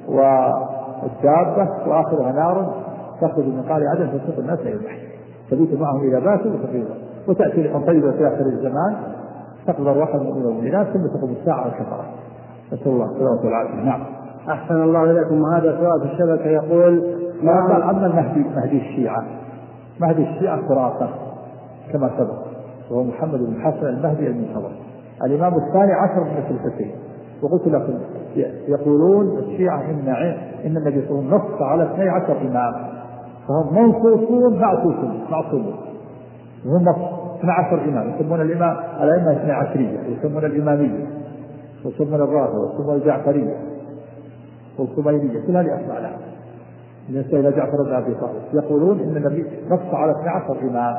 والدابة، وآخرها نار تخرج من قاع عدن فتسوق الناس إلى البحر، تبيت معهم إلى باتوا وتقيضا، وتأتي لهم طيبة في آخر الزمان تقضى الروح المؤمنين والمؤمنات، ثم تقوم الساعة والكفرة. نسأل الله السلامة والعافية. نعم. أحسن الله إليكم. وهذا سؤال في الشبكة يقول: ما أما المهدي مهدي الشيعة، مهدي الشيعة خرافة كما سبق، وهو محمد بن حسن المهدي المنتظر، الإمام الثاني عشر من الخلفتين. وقلت لكم يقولون الشيعة إن إن النبي صلى الله عليه وسلم نص على اثني عشر إمام، فهم منصوصون معصوصون معصومون، هم اثني عشر إمام، يسمون الإمام الأئمة اثني عشرية، يسمون الإمامية، ويسمون الرافضة، ويسمون الجعفرية والخمينية، كل هذه أسماء لها من سيدنا جعفر بن أبي طالب. يقولون إن النبي نص على اثني عشر إمام،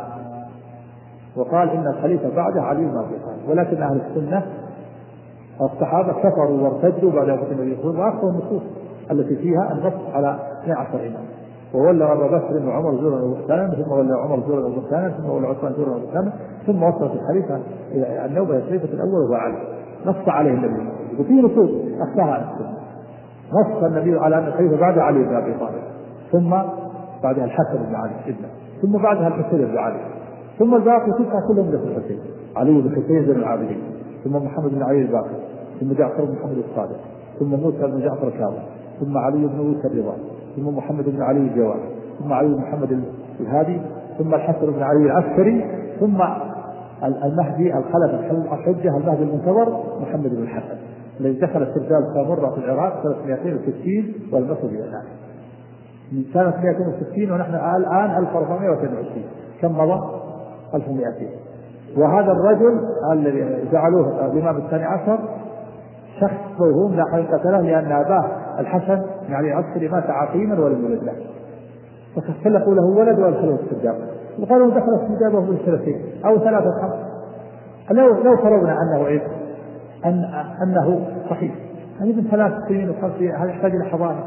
وقال إن الخليفة بعده علي بن أبي طالب، ولكن أهل السنة الصحابة كفروا وارتدوا بعد وفاة النبي صلى الله عليه وسلم، وأخذوا النصوص التي فيها النص على اثني عشر إمام. وولى أبا بكر وعمر زورا وبهتانا، ثم ولى عمر زورا وبهتانا، ثم ولى عثمان زورا وبهتانا، ثم وصلت الخليفة إلى النوبة الخليفة الأول وهو علي، نص عليه النبي. وفي نصوص أخذها السنة، نص النبي على أن الخليفة بعد علي بن أبي طالب، ثم بعدها الحسن بن علي ابنه، ثم بعدها الحسين بن علي، ثم الباقي تسعة كلهم مثل الحسين، علي بن الحسين زين العابدين، ثم محمد بن علي الباقر، ثم جعفر بن محمد الصادق، ثم موسى بن جعفر الكاظم، ثم علي بن موسى الرضا، ثم محمد بن علي الجواد، ثم علي بن محمد الهادي، ثم الحسن بن علي العسكري، ثم المهدي الخلف الحجة المهدي المنتظر محمد بن الحسن الذي دخل استبدال سامرة في العراق سنة مئتين وستين والمصر إلى الآن، من سنة مئتين وستين ونحن الآن ألف وأربعمائة واثنين وعشرين، كم مضى؟ ألف ومئتين. وهذا الرجل الذي جعلوه الإمام الثاني عشر شخص موهوم لا حقيقة له، لأن أباه الحسن يعني العسكري مات عقيما ولم يولد له، فخلقوا له ولد وادخلوه استبدال، وقالوا دخل استبداله من سنتين أو ثلاثة خمس. لو لو فرضنا أنه إيه؟ أن أنه صحيح، هذه من ثلاث سنين وخمس سنين، هذا يحتاج إلى حضانة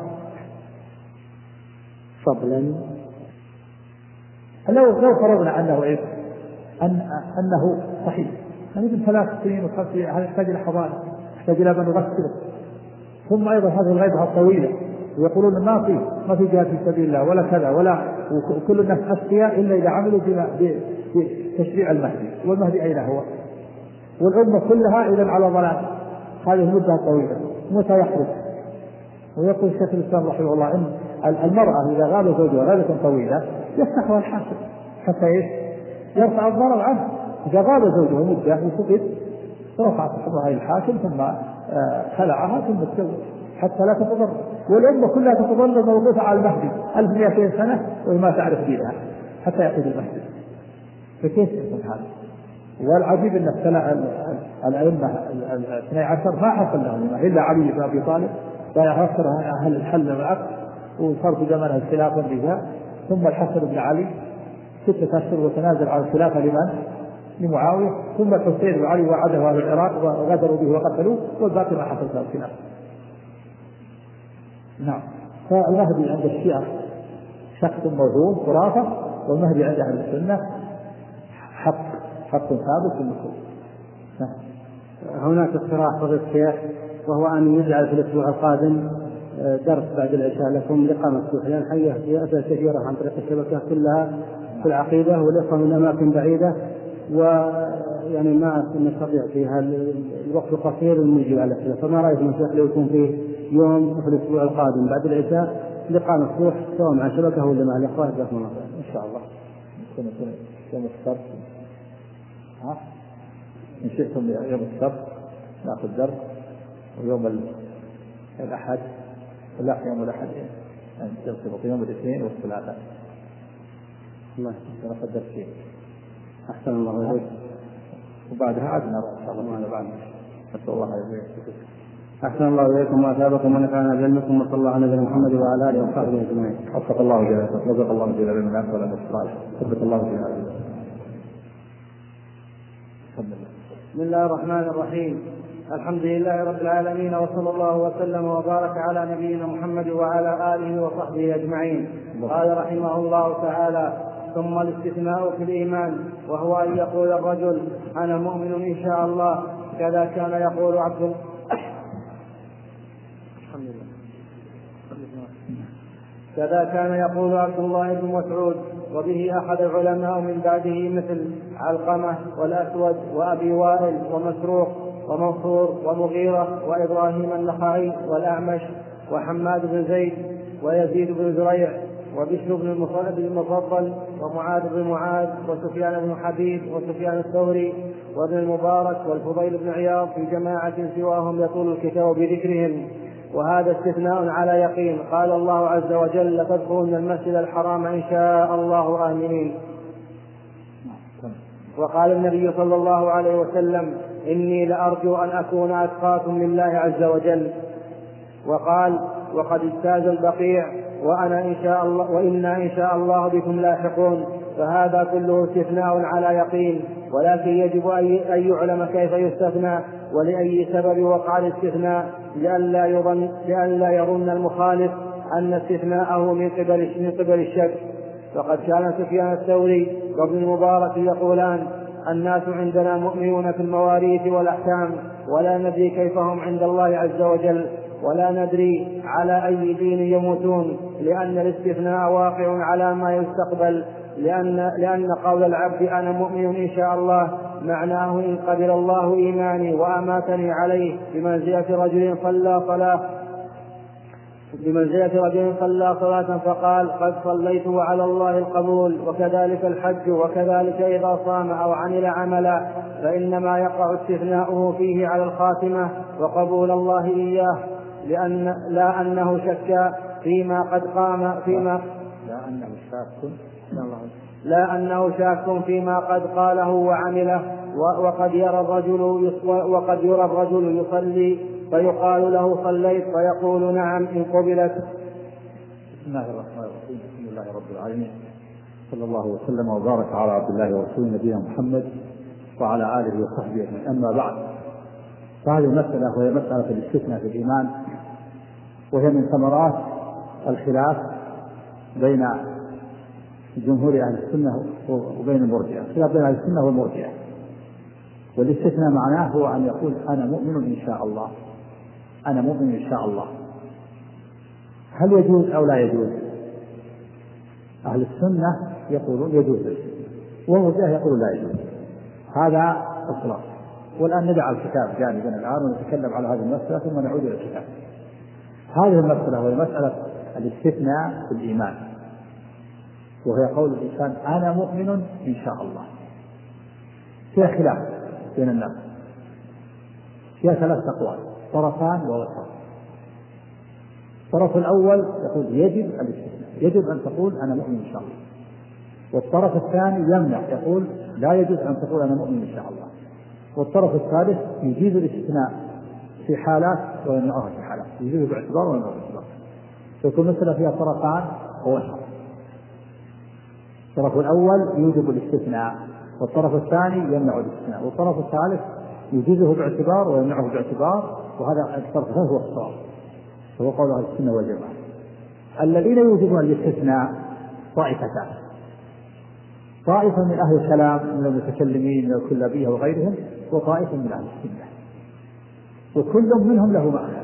فضلا. لو لو فرضنا أنه إيه؟ أن أنه صحيح، هذه من ثلاث سنين وخمس سنين، هذا يحتاج إلى حضانة، يحتاج إلى من يغسله. ثم أيضا هذه الغيبة الطويلة ويقولون ما في ما في جهاد في سبيل الله ولا كذا ولا، وكل الناس أسقياء إلا إذا عملوا بتشريع المهدي. والمهدي أين هو؟ والأمة كلها إذا على ضلال هذه المدة طويلة، متى يخرج؟ ويقول الشيخ الإسلام رحمه الله إن المرأة إذا غاب زوجها غابة طويلة يفتحها الحاكم حتى إيش؟ يرفع الضرر عنه. إذا غاب زوجها مدة وفقد رفع حكمها الحاكم ثم خلعها ثم تزوج حتى لا تتضرر. والأمة كلها تتضرر موقوفة على المهدي ألف ومئتين سنة وما تعرف دينها حتى يأتي المهدي. فكيف يكون هذا؟ والعجيب أن الأئمة الاثني عشر ما حصل لهم إلا علي بن أبي طالب فيحصر أهل الحل والعقد وصار في زمنها الخلافة والنزاع، ثم الحسن بن علي ستة أشهر وتنازل عن الخلافة لمن؟ لمعاوية، ثم الحسين بن علي وعده أهل العراق وغدروا به وقتلوه، والباقي ما حصل له الخلافة. نعم. فالمهدي عند الشيعة شخص موهوم خرافة، والمهدي عند أهل السنة حق حق ثابت في النصوص. هناك اقتراح فضيلة الشيخ، وهو أن يجعل في الأسبوع القادم درس بعد العشاء لكم لقاء مفتوح، لأن الحقيقة في أسئلة كثيرة عن طريق الشبكة كلها في العقيدة والإخوة من أماكن بعيدة، ويعني ما نستطيع فيها الوقت القصير المجيب على الأسئلة. فما رأيكم الشيخ لو يكون فيه يوم في الأسبوع القادم بعد العشاء لقاء مفتوح سواء مع شبكة ولا مع الإخوة؟ جزاكم الله خير. إن شاء الله يكون يوم السبت، ها إن شئتم يوم السبت نأخذ درس، ويوم الأحد لا يوم الأحد يعني ترتبط يوم الاثنين والثلاثاء. الله نأخذ درس فيه. أحسن الله إليك. وبعدها عاد نرى إن شاء الله بعد نسأل الله يجزيك. أحسن الله إليكم وأثابكم ونفعنا بعلمكم، وصلى الله على نبينا محمد وعلى آله وصحبه أجمعين. وفق الله جلاله، رزق الله جل من الناس ولا الصالح، ثبت الله جلاله. بسم الله الرحمن الرحيم. الحمد لله رب العالمين، وصلى الله وسلم وبارك على نبينا محمد وعلى آله وصحبه أجمعين. قال رحمه الله تعالى: ثم الاستثناء في الإيمان، وهو أن يقول الرجل أنا مؤمن إن شاء الله، كذا كان يقول عبد الله كذا كان يقول عبد الله بن مسعود، وبه أحد العلماء من بعده مثل علقمة والأسود وأبي وائل ومسروق ومنصور ومغيرة وإبراهيم النخعي والأعمش وحماد بن زيد ويزيد بن زريع وبشر بن المفضل ومعاذ بن معاذ وسفيان بن حبيب وسفيان الثوري وابن المبارك والفضيل بن عياض في جماعة سواهم يطول الكتاب بذكرهم، وهذا استثناء على يقين. قال الله عز وجل: تدخلون المسجد الحرام إن شاء الله آمنين. وقال النبي صلى الله عليه وسلم: إني لأرجو أن أكون أتقاكم لله عز وجل. وقال: وقد اجتاز البقيع وأنا إن شاء الله وإنا إن شاء الله بكم لاحقون. فهذا كله استثناء على يقين، ولكن يجب أن يعلم كيف يستثنى ولأي سبب وقع الاستثناء، لئلا يظن لئلا يظن المخالف أن استثناءه من قبل من قبل الشك. فقد كان سفيان الثوري وابن المبارك يقولان: الناس عندنا مؤمنون في المواريث والأحكام، ولا ندري كيف هم عند الله عز وجل، ولا ندري على أي دين يموتون، لأن الاستثناء واقع على ما يستقبل، لأن, لأن قول العبد أنا مؤمن إن شاء الله معناه إن قبل الله إيماني وأماتني عليه، بمنزلة رجل صلى صلاة بمنزلة رجل صلى صلاة فقال قد صليت وعلى الله القبول. وكذلك الحج، وكذلك إذا صام أو عمل عملا فإنما يقع استثناؤه فيه على الخاتمة وقبول الله إياه، لأن لا أنه شك فيما قد قام فيما لا أنه شاك لا أنه شاك فيما قد قاله وعمله. وقد يرى الرجل وقد يرى الرجل يصلي فيقال له صليت فيقول نعم إن قبلت. بسم الله الرحمن الرحيم. الحمد لله رب العالمين، صلى الله وسلم وبارك على عبد الله ورسوله نبينا محمد وعلى آله وصحبه أجمعين. أما بعد، فهذه المسألة وهي مسألة الاستثناء في الإيمان، وهي من ثمرات الخلاف بين جمهور أهل السنة وبين المرجئة، الخلاف بين أهل السنة والمرجئة. والاستثناء معناه هو أن يقول أنا مؤمن إن شاء الله، أنا مؤمن إن شاء الله. هل يجوز أو لا يجوز؟ أهل السنة يقولون يجوز، والمرجئة يقولون لا يجوز. هذا الخلاص. والآن ندع الكتاب جانبا الآن ونتكلم على هذه المسألة ثم نعود إلى الكتاب. هذه المسألة وهي مسألة الاستثناء في الإيمان، وهي قول الإنسان أنا مؤمن إن شاء الله. فيها خلاف بين الناس، فيها ثلاث أقوال، طرفان ووسط. الطرف الأول يقول يجب الاستثناء، يجب أن تقول أنا مؤمن إن شاء الله. والطرف الثاني يمنع، يقول لا يجوز أن تقول أنا مؤمن إن شاء الله. والطرف الثالث يجيز الاستثناء في حالات ويمنعها في حالات، يجيزه باعتبار ويمنعه باعتبار. فيكون مثلا فيها طرفان ووسط. الطرف الأول يوجب الاستثناء، والطرف الثاني يمنع الاستثناء، والطرف الثالث يجيزه باعتبار ويمنعه باعتبار، وهذا الطرف هو الصواب، وهو قول أهل السنة والجماعة. الذين يوجبون الاستثناء طائفتان: طائفة من أهل الكلام من المتكلمين من الكلابية وغيرهم، وطائفة من أهل السنة، وكل منهم له معنى،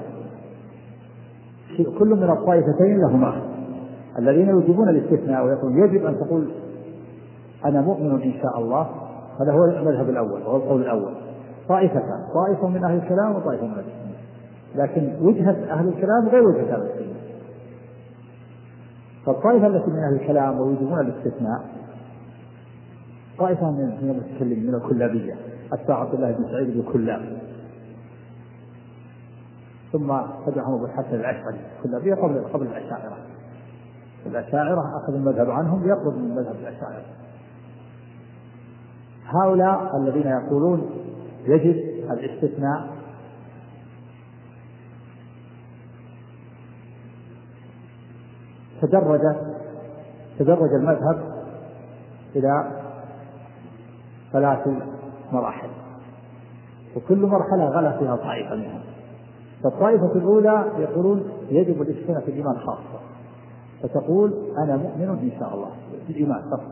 كل من الطائفتين له معنى. الذين يوجبون الاستثناء ويقول يجب أن تقول أنا مؤمن إن شاء الله، هذا هو المذهب الأول وهو القول الأول. طائفتان: طائفة من أهل الكلام وطائفة من أهل السنة، لكن وجهة أهل الكلام غير وجهة أهل السنة. فالطائفة التي من أهل الكلام ويوجبون الاستثناء طائفة من المتكلمين من الكلابية، حتى عبد الله بن سعيد بن كلاب، ثم تبعهم ابو الحسن الاشعري. الكلابية قبل قبل الاشاعرة. الاشاعرة اخذ المذهب عنهم يقرب من مذهب الاشاعرة. هؤلاء الذين يقولون يجب الاستثناء تدرج تدرج المذهب إلى ثلاث مراحل، وكل مرحلة غلا فيها طائفة منهم. فالطائفة الأولى يقولون يجب الاستثناء في الإيمان خاصة، فتقول أنا مؤمن إن شاء الله في الإيمان فقط،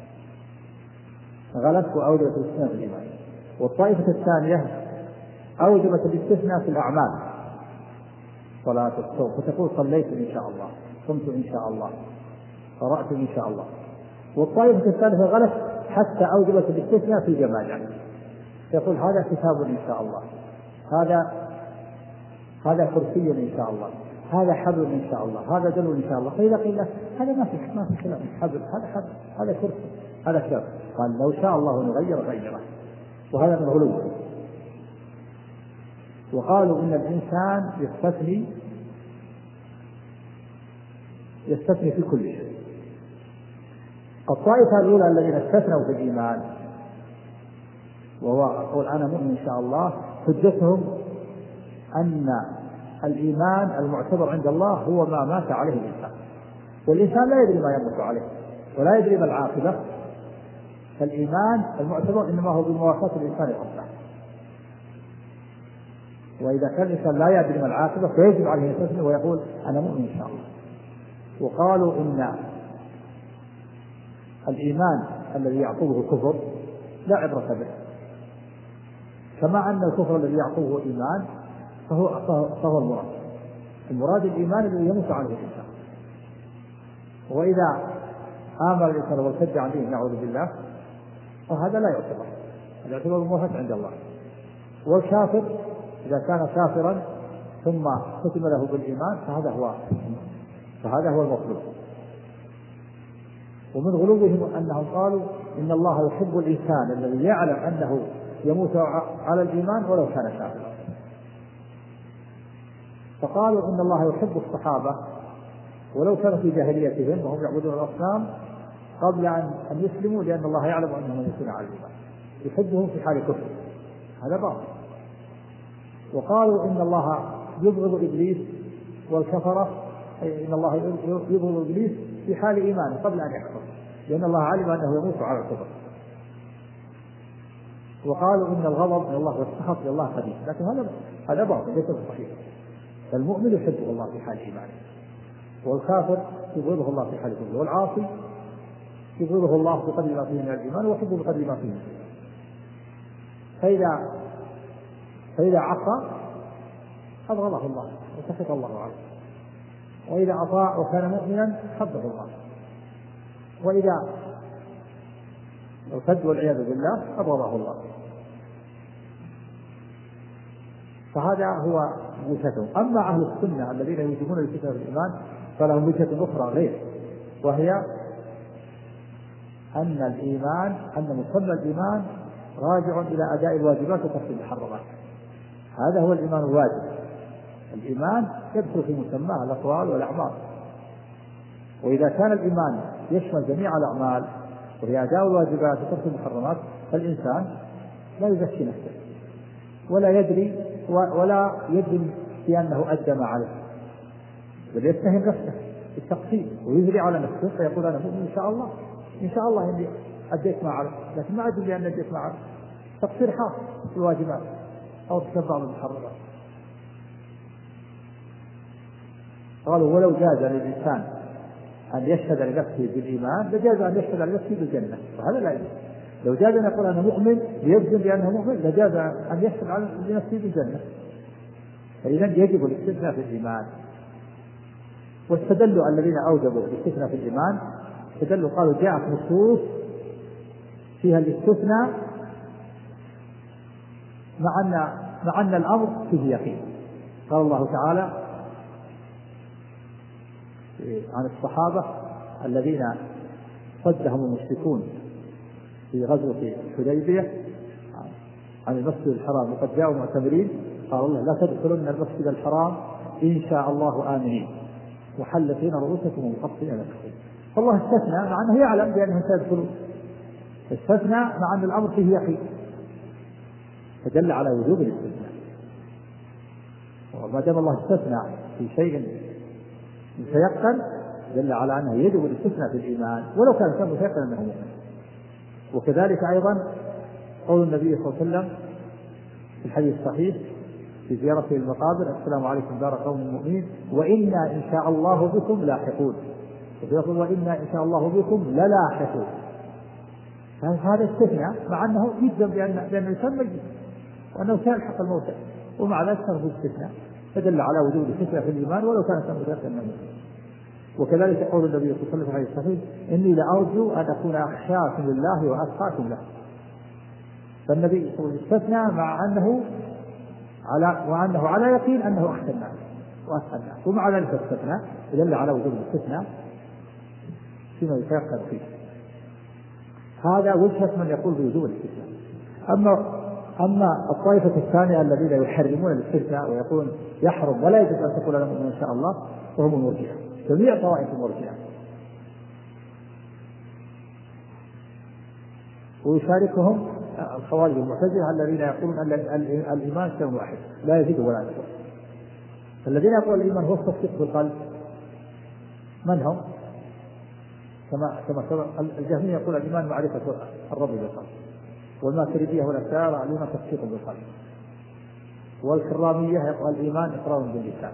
غلت وأوجبت الاستثناء في الإيمان. والطائفة الثانية أوجبت الاستثناء في الأعمال، صلاة الصوم، فتقول صليت إن شاء الله، صمت إن شاء الله، قرأت إن شاء الله. والطائفة الثالثة غلط حتى أوجبت الاستثناء في الجماعة، يقول هذا كتاب إن شاء الله، هذا هذا كرسي إن شاء الله، هذا حبل إن شاء الله، هذا دلو إن شاء الله. فإذا قيل هذا ما في ما في كلام، حبل هذا حبل هذا كرسي هذا كتاب، قال لو شاء الله نغير غيره، وهذا من الغلو. وقالوا إن الإنسان يستثني يستثني في كل شيء. الطائفة الأولى الذين استثنوا في الإيمان وهو أقول أنا مؤمن إن شاء الله، حجتهم أن الإيمان المعتبر عند الله هو ما مات عليه الإنسان، والإنسان لا يدري ما يموت عليه ولا يدري ما العاقبة. فالإيمان المعتبر إنما هو بموافاة الإنسان ربه، وإذا كان الإنسان لا يدري ما العاقبة فيجب عليه أن يستثني ويقول أنا مؤمن إن شاء الله. وقالوا إن الإيمان الذي يعقبه كفر لا عبرة به، كما أن الكفر الذي يعقبه إيمان فهو, فهو المراد المراد الإيمان الذي يموت عليه الإنسان. وإذا آمن الإنسان وارتد عن دينه نعوذ بالله فهذا لا يعتبر، هذا يعتبر موافق عند الله. والكافر إذا كان كافرا ثم ختم له بالإيمان فهذا هو فهذا هو المطلوب. ومن غلوبهم أنهم قالوا إن الله يحب الإنسان الذي يعلم أنه يموت على الإيمان ولو كان كافرا. فقالوا إن الله يحب الصحابة ولو كانوا في جاهليتهم وهم يعبدون الأصنام قبل أن يسلموا، لأن الله يعلم أنهم يموتون على الإيمان، يحبهم في حال كفر، هذا باطل. وقالوا إن الله يبغض إبليس والكفرة، إن الله يبغض إبليس في حال إيمانه قبل أن يكفر، لأن الله علم أنه يموت على الكفر. وقالوا إن الغضب من الله والسخط من الله قديم، لكن هذا هذا باطل ليس صحيح. فالمؤمن يحبه الله في حال إيمانه، والكافر يبغضه الله في حال كفره، والعاصي يبغضه الله بقدر ما فيه من الإيمان ويحبه بقدر ما فيه من الإيمان. فإذا فإذا عصى أبغضه الله وسخط الله عليه. وإذا أطاع وكان مؤمنا حبه الله، وإذا ارتد والعياذ بالله أبغضه الله. فهذا هو وجهتهم. أما أهل السنة الذين يوجبون الفتنة في الإيمان فلهم وجهة أخرى غير، وهي أن الإيمان أن مسمى الإيمان راجع إلى أداء الواجبات وترك المحرمات. هذا هو الإيمان الواجب. الإيمان يدخل في مسماه الأقوال والأعمال، وإذا كان الإيمان يشمل جميع الأعمال وهي أداء الواجبات وترك المحرمات فالإنسان لا يزكي نفسه ولا يدري ولا يدري بأنه أدى ما عليه، بل يتهم نفسه بالتقصير ويجري على نفسه فيقول أنا مؤمن إن شاء الله إن شاء الله إني أديت ما عليه، لكن ما أدري أن أديت ما عليه، تقصير حاصل في الواجبات أو ارتكاب بعض المحرمات. قالوا ولو جاز للإنسان أن يشهد لنفسه بالإيمان لجاز أن يشهد لنفسه بالجنة، وهذا لا يجوز. لو جاز أن يقول أنا مؤمن ليجزم بأنه مؤمن لجاز أن يشهد لنفسه بالجنة. فإذا يجب الاستثناء في الإيمان. واستدلوا الذين أوجبوا الاستثناء في الإيمان استدلوا قالوا جاءت نصوص فيها الاستثناء مع أن مع أن الأمر فيه يقين. قال الله تعالى عن الصحابة الذين صدهم المشركون في غزوة الحديبية عن المسجد الحرام وقد جاءوا معتمرين، قال الله لا تدخلن المسجد الحرام إن شاء الله آمنين محلقين رؤوسكم ومقصرين الأخير. فالله استثنى مع أنه يعلم بأنهم سيدخلون، استثنى مع أن الأمر فيه يقين، فدل على وجوب الاستثناء. وما دام الله استثنى في شيء متيقن دل على أنه يجب الاستثناء في الإيمان ولو كان الإنسان متيقنا أنه مؤمن. وكذلك أيضا قول النبي صلى الله عليه وسلم في الحديث الصحيح في زيارته المقابر السلام عليكم دار قوم المؤمنين وإنا إن شاء الله بكم لاحقون، ويقول وإنا إن شاء الله بكم للاحقون. هذا استثناء مع أنه يجزم بأن بأن الإنسان ميت وأنه سيلحق الموت، ومع ذلك كان استثناء فدل على وجود الاستثناء في الإيمان ولو كان الإنسان متيقنا أنه مؤمن. وكذلك يقول النبي صلى الله عليه وسلم في الحديث الصحيح إني لأرجو أن أكون أخشاكم لله وأتقاكم له. فالنبي صلى الله عليه وسلم استثنى مع أنه على وأنه على يقين أنه أخشى الناس وأتقى الناس، ومع ذلك استثنى يدل على وجود الاستثناء فيما يتيقن فيه. هذا وجهة من يقول بوجوب الاستثناء. أما أما الطائفة الثانية الذين يحرمون الاستثناء ويقولون يحرم ولا يجب أن تقول أنا مؤمن إن شاء الله فهم المرجئة، جميع طوائف المرجئة. ويشاركهم الخوارج المعتزلة الذين يقولون أن الإيمان شيء واحد لا يزيد ولا ينقص. الذين يقولون الإيمان هو التصديق بالقلب من هم؟ كما كما الجهمية يقول الإيمان معرفة الرب بالقلب، والماتريدية والأشاعرة الإيمان تصديق بالقلب، والكرامية يقول الإيمان إقرار باللسان،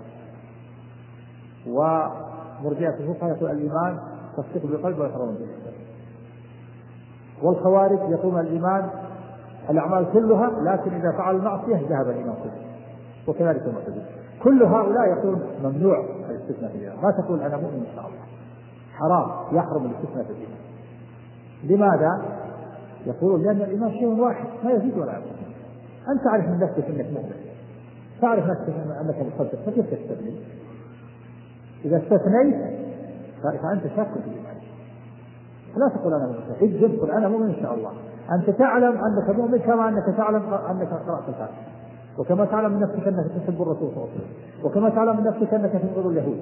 ومرجئة الفقهاء يقول الإيمان تصديق بالقلب وإقرار باللسان، والخوارج يقول الإيمان الأعمال كلها لكن إذا فعل المعصية ذهب الإيمان كله، وكذلك المعتزلة. كل هؤلاء يقول ممنوع الاستثناء في الإيمان، ما تقول أنا مؤمن إن شاء الله، حرام يحرم الاستثناء في الإيمان. لماذا؟ يقولون لأن الإيمان شيء واحد ما يزيد ولا ينقص. أنت تعرف من نفسك أنك مؤمن، تعرف نفسك أنك مصدق، فكيف تستثني؟ إذا استثنيت فأنت شاك في الإيمان. لا تقول أنا مؤمن، اجزم قل أنا مؤمن إن شاء الله. أنت تعلم أنك مؤمن كما أنك تعلم أنك قرأت الفاتحة، وكما تعلم من نفسك أنك تحب الرسول صلى الله عليه وسلم، وكما تعلم من نفسك أنك تبغض اليهود،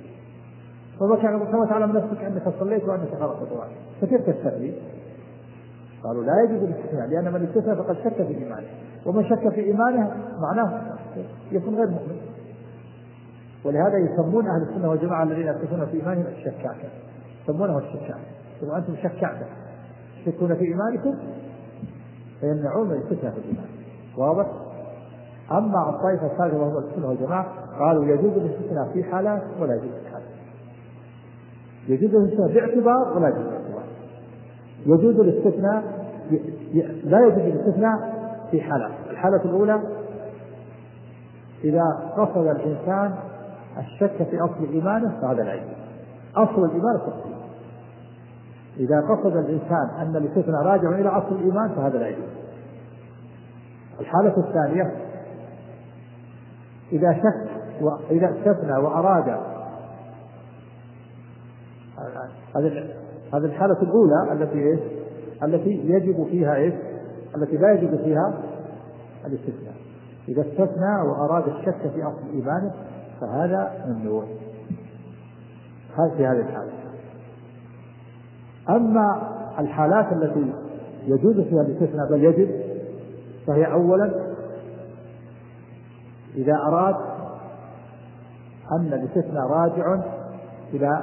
وكما تعلم من نفسك أنك صليت وأنك قرأت القرآن، فكيف تستثني؟ قالوا لا يجب الاستثناء، لأن من استثنى فقد شك في إيمانه، ومن شك في إيمانه معناه يكون غير مؤمن. ولهذا يسمون أهل السنة والجماعة الذين يستثنون في إيمانهم الشكاكة، يسمونه الشكاك. وأنتم شكاكة تشكون في إيمانكم فيمنعون من الاستثناء في الإيمان. واضح؟ أما الطائفة الثالثة وهم السنة والجماعة قالوا يجوز الاستثناء في حالات ولا يجوز في حالات، يجوز الاستثناء باعتبار ولا يجوز باعتبار. يجوز الاستثناء لا يجوز الاستثناء في حالات. الحالة الأولى إذا قصد الإنسان الشك في أصل إيمانه فهذا لا يجوز. أصل الإيمان التصديق. إذا قصد الإنسان أن الاستثناء راجع إلى أصل الإيمان فهذا لا يجوز. الحالة الثانية إذا شك وإذا استثنى وأراد، هذه الحالة الأولى التي إيش؟ التي يجب فيها إيش؟ التي لا يجب فيها الاستثناء. إذا استثنى وأراد الشك في أصل إيمانه فهذا ممنوع. هذه في هذه الحالة. أما الحالات التي يجوز فيها الاستثناء بل يجب فهي أولا إذا أراد أن الاستثناء راجع إلى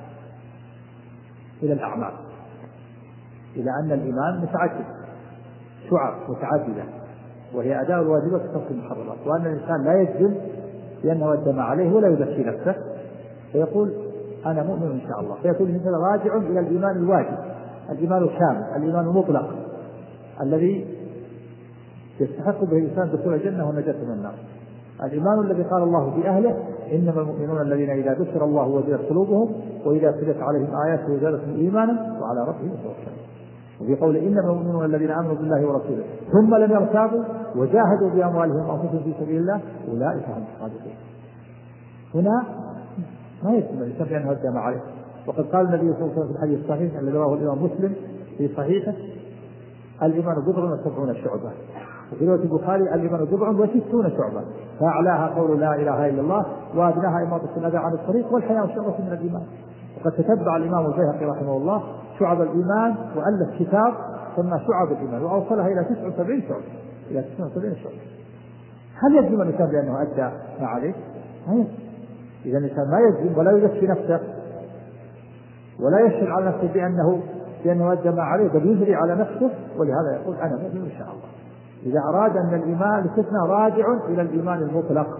إلى الأعمال، إلى أن الإيمان متعدد شعب متعددة وهي أداء الواجبات وترك المحرمات، وأن الإنسان لا يجزم لأنه وجم عليه ولا يزكي نفسه فيقول أنا مؤمن إن شاء الله، فيكون الإنسان راجع إلى الإيمان الواجب، الإيمان الكامل، الإيمان المطلق الذي يستحق به الإنسان دخول الجنة والنجاة من النار. الإيمان الذي قال الله في أهله إنما المؤمنون الذين إذا ذكر الله وجلت قلوبهم وإذا تليت عليهم آياته زادتهم إيمانا وعلى ربهم يتوكلون. وفي قول إنما المؤمنون الذين آمنوا بالله ورسوله ثم لم يرتابوا وجاهدوا بأموالهم وأنفسهم في سبيل الله أولئك هم الصادقون. هنا ما يسمى الإنسان بأنه هدم عليه. وقد قال النبي صلى الله عليه وسلم في الحديث الصحيح الذي رواه الإمام مسلم في صحيحه الإيمان بضع وسبعون شعبة، وفي رواية البخاري الإيمان بضع وستون شعبة فأعلاها قول لا إله إلا الله وأدناها إماطة الأذى عن الطريق والحياء شعبة من الإيمان. وقد تتبع الإمام البيهقي رحمه الله شعب الإيمان وألف كتاب سمى شعب الإيمان وأوصلها إلى تسعة وسبعين شعبة إلى تسعة وسبعين شعبة. هل يجزم الإنسان بأنه أدى ما عليه؟ إذا الإنسان ما يجزم ولا يزكي نفسه ولا يشهد على نفسه بأنه بأنه أدى ما عليه بل يجري على نفسه، ولهذا يقول أنا مؤمن إن شاء الله. إذا أراد أن الإيمان الاستثناء راجع إلى الإيمان المطلق.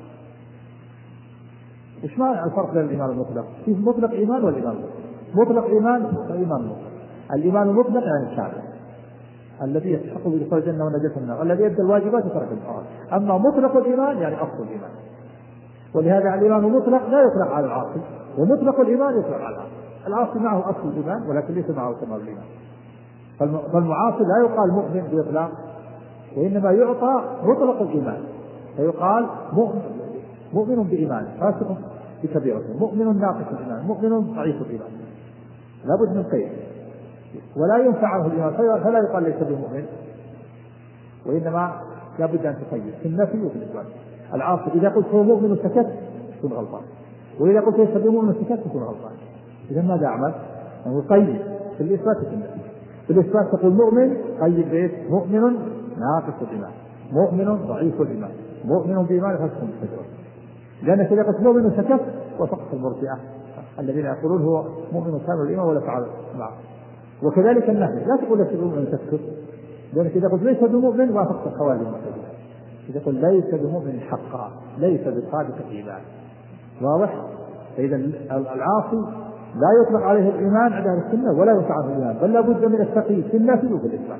وش ما الفرق بين الإيمان المطلق؟ فيه مطلق إيمان والإيمان المطلق. مطلق إيمان وإيمان مطلق. الإيمان المطلق يعني الشامل الذي يستحق بدخول الجنة والنجاة من النار، الذي يبدأ الواجبات وترك المحرمات. أما مطلق الإيمان يعني أصل الإيمان. ولهذا الإيمان المطلق لا يطلق على العاصي، ومطلق الإيمان يطلق على العاصي. العاصي معه أصل الإيمان ولكن ليس معه كمال الإيمان. فالمعاصي لا يقال مؤمن بإطلاق، وإنما يعطى مطلق الإيمان فيقال مؤمن بإيمان فاسق بكبيرته، مؤمن ناقص الإيمان، مؤمن ضعيف الإيمان، لا بد من قيد. ولا ينفع عنه الإيمان فلا يقال ليس بمؤمن، وإنما لا بد أن تقيد في النفي وفي الإثبات. العاصي إذا قلت هو مؤمن سكت تكون غلطان، وإذا قلت ليس بمؤمن سكت تكون غلطان. إذا ماذا أعمل؟ أنه قيد في الإثبات وفي النفي. في الإثبات تقول مؤمن قيد بيت مؤمن ناقص الإيمان، مؤمن ضعيف الإيمان، مؤمن بإيمان فاسق بالكبيرة. لأنك إذا قلت مؤمن سكت وفقت المرجئة الذين يقولون هو مؤمن كامل الإيمان ولا فعل معه. وكذلك النفي لا تقول ليس بمؤمن تسكت، لأنك إذا قلت ليس بمؤمن وافقت الخوارج المعتزلة. إذا قلت ليس بمؤمن حقا ليس بصادق الإيمان. واضح؟ فإذا العاصي لا يطلق عليه الإيمان عند أهل السنة ولا ينفع عنه الإيمان، بل لا بد من التقييد في النفي وفي الإثبات.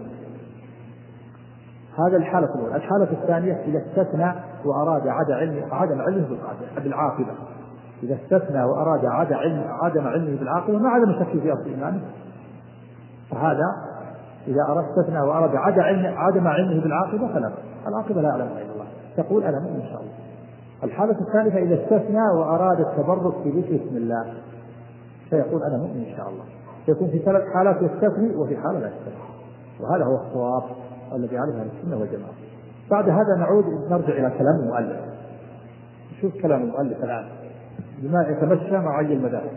هذا الحالة الأولى. الحالة الثانية إذا استثنى وأراد عدم علمه عدم علمه بالعاقبة. إذا استثنى وأراد عدم علم عدم علمه بالعاقبة ما عدم الشك في أصل إيمانه، فهذا إذا أراد استثنى وأراد عدم علم عدم علمه بالعاقبة فلا، العاقبة لا يعلمها إلا الله، تقول أنا مؤمن إن شاء الله. الحالة الثالثة إذا استثنى وأراد التبرك بذكر اسم الله فيقول أنا مؤمن إن شاء الله. يكون في ثلاث حالات يستثني وفي حالة لا يستثني، وهذا هو الصواب الذي عليه أهل السنة والجماعة. بعد هذا نعود نرجع إلى كلام المؤلف. شوف كلام المؤلف الآن بما يتمشى مع أي المذاهب.